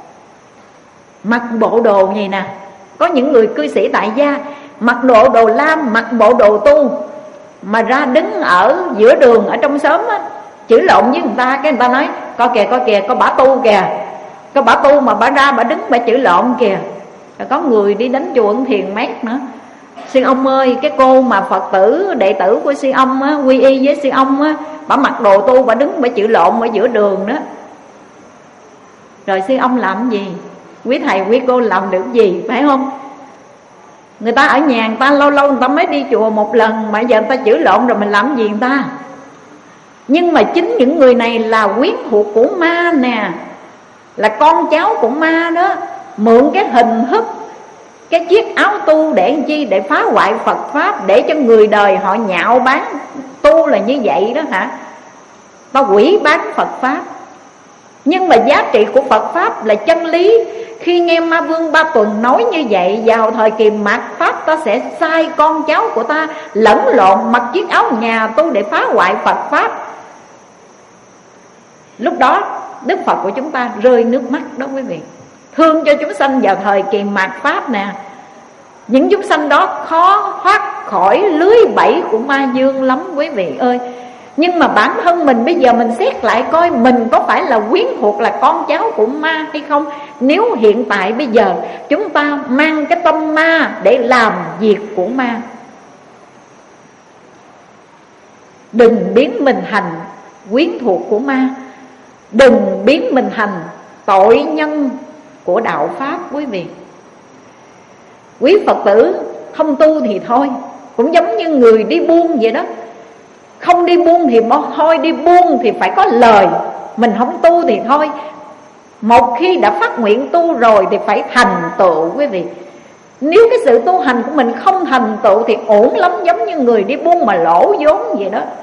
mặc bộ đồ vậy nè. Có những người cư sĩ tại gia mặc đồ lam, mặc bộ đồ tu mà ra đứng ở giữa đường ở trong xóm á, chửi lộn với người ta. Cái người ta nói coi kìa, có bả tu kìa, có bả tu mà bả ra bả đứng bả chửi lộn kìa. Rồi có người đi đến chùa Ân Thiền mét nữa: sư ông ơi, cái cô mà Phật tử đệ tử của sư ông á, quy y với sư ông á, bả mặc đồ tu bả đứng bả chửi lộn ở giữa đường đó. Rồi sư ông làm gì? Quý thầy quý cô làm được gì, phải không? Người ta ở nhà người ta lâu lâu người ta mới đi chùa một lần, mà giờ người ta chửi lộn rồi mình làm gì người ta? Nhưng mà chính những người này là quyến thuộc của ma nè, là con cháu của ma đó. Mượn cái hình thức, cái chiếc áo tu để làm chi? Để phá hoại Phật Pháp, để cho người đời họ nhạo báng tu là như vậy đó hả? Ta quỷ bán Phật Pháp. Nhưng mà giá trị của Phật Pháp là chân lý. Khi nghe Ma Vương Ba Tuần nói như vậy, vào thời kỳ mạt Pháp ta sẽ sai con cháu của ta lẫn lộn mặc chiếc áo nhà tu để phá hoại Phật Pháp. Lúc đó Đức Phật của chúng ta rơi nước mắt đó quý vị. thương cho chúng sanh vào thời kỳ mạt Pháp nè. Những chúng sanh đó khó thoát khỏi lưới bẫy của ma dương lắm quý vị ơi. Nhưng mà bản thân mình bây giờ mình xét lại coi, mình có phải là quyến thuộc, là con cháu của ma hay không? Nếu hiện tại bây giờ chúng ta mang cái tâm ma để làm việc của ma, đừng biến mình thành quyến thuộc của ma, đừng biến mình thành tội nhân của đạo Pháp quý vị. Quý Phật tử không tu thì thôi, cũng giống như người đi buôn vậy đó. Không đi buôn thì thôi, đi buôn thì phải có lời. Mình không tu thì thôi. Một khi đã phát nguyện tu rồi thì phải thành tựu quý vị. Nếu cái sự tu hành của mình không thành tựu thì ổn lắm, giống như người đi buôn mà lỗ vốn vậy đó.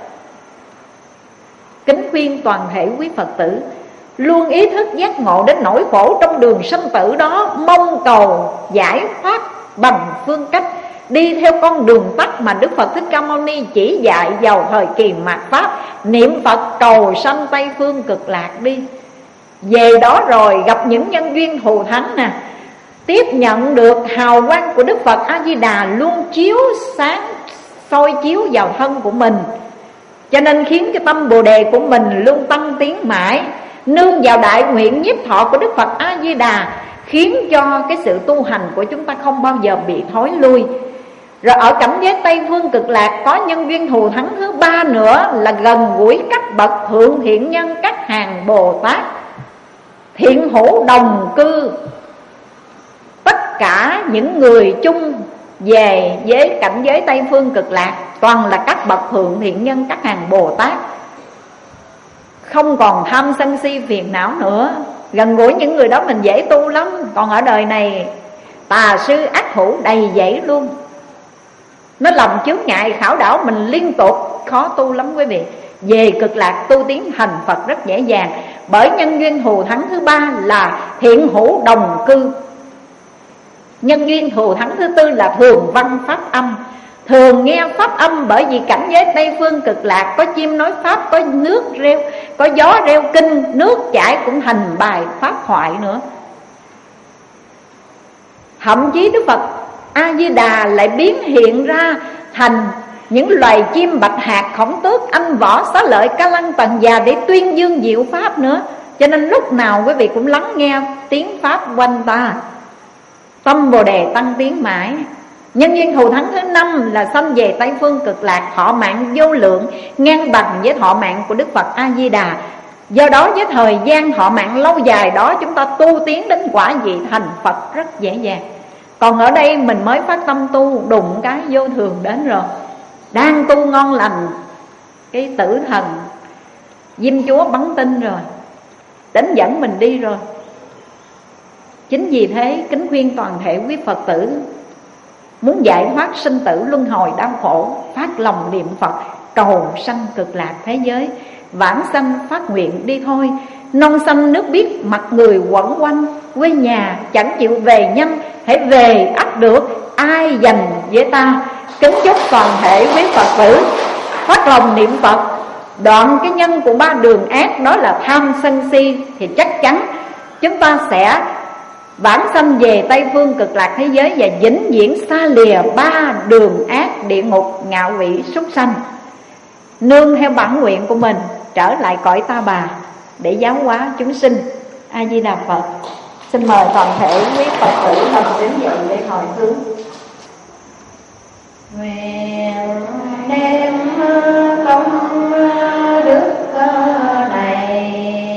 Kính khuyên toàn thể quý Phật tử luôn ý thức giác ngộ đến nỗi khổ trong đường sanh tử đó, mong cầu giải thoát bằng phương cách đi theo con đường tắt mà Đức Phật Thích Ca Mâu Ni chỉ dạy vào thời kỳ mạt Pháp. Niệm Phật cầu sanh Tây Phương Cực Lạc đi. Về đó rồi gặp những nhân duyên thù thắng nè, tiếp nhận được hào quang của Đức Phật A Di Đà luôn chiếu sáng, soi chiếu vào thân của mình, cho nên khiến cái tâm Bồ Đề của mình luôn tăng tiến mãi. Nương vào đại nguyện nhiếp thọ của Đức Phật A Di Đà, khiến cho cái sự tu hành của chúng ta không bao giờ bị thối lui. Rồi ở cảnh giới Tây Phương Cực Lạc có nhân duyên thù thắng thứ ba nữa là gần gũi các bậc thượng thiện nhân, các hàng Bồ Tát thiện hữu đồng cư. Tất cả những người chung về với cảnh giới Tây Phương Cực Lạc toàn là các bậc thượng thiện nhân, các hàng Bồ Tát, không còn tham sân si phiền não nữa. Gần gũi những người đó mình dễ tu lắm. Còn ở đời này tà sư ác hữu đầy dẫy luôn, nó làm chướng ngại khảo đảo mình liên tục, khó tu lắm quý vị. Về Cực Lạc tu tiến thành Phật rất dễ dàng, bởi nhân duyên thù thắng thứ ba là thiện hữu đồng cư. Nhân duyên thù thắng thứ tư là thường văn pháp âm, thường nghe pháp âm. Bởi vì cảnh giới Tây Phương Cực Lạc có chim nói pháp, có nước reo, có gió reo kinh, nước chảy cũng thành bài pháp thoại nữa. Thậm chí Đức Phật A Di Đà lại biến hiện ra thành những loài chim bạch hạc, khổng tước, anh võ, xá lợi, ca lăng, tần già để tuyên dương diệu pháp nữa. Cho nên lúc nào quý vị cũng lắng nghe tiếng pháp quanh ta, tâm Bồ Đề tăng tiến mãi. Nhân duyên thù thắng thứ năm là sanh về Tây Phương Cực Lạc, thọ mạng vô lượng, ngang bằng với thọ mạng của Đức Phật A Di Đà. Do đó với thời gian thọ mạng lâu dài đó, chúng ta tu tiến đến quả vị thành Phật rất dễ dàng. Còn ở đây mình mới phát tâm tu, đụng cái vô thường đến rồi. Đang tu ngon lành, cái tử thần Diêm Chúa bắn tin rồi, đến dẫn mình đi rồi. Chính vì thế kính khuyên toàn thể quý Phật tử muốn giải thoát sinh tử luân hồi đau khổ, phát lòng niệm Phật cầu sanh Cực Lạc thế giới. Vãng sanh phát nguyện đi thôi, non xanh nước biếc mặt người quẩn quanh, quê nhà chẳng chịu về nhanh, hãy về ắt được ai dành với ta. Kính chúc toàn thể quý Phật tử phát lòng niệm Phật, đoạn cái nhân của ba đường ác, đó là tham sân si, thì chắc chắn chúng ta sẽ vãng sanh về Tây Phương Cực Lạc thế giới và vĩnh viễn xa lìa ba đường ác, địa ngục, ngạ quỷ, súc sanh, nương theo bản nguyện của mình trở lại cõi Ta Bà để giáo hóa chúng sinh. A Di Đà Phật. Xin mời toàn thể quý Phật tử đồng đến dậy để hồi hướng. Nguyện đem công đức này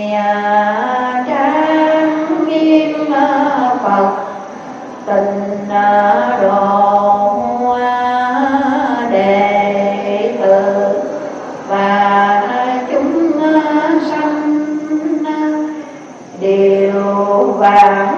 trang nghiêm Phật tình độ đệ tử và chúng sanh đều vạn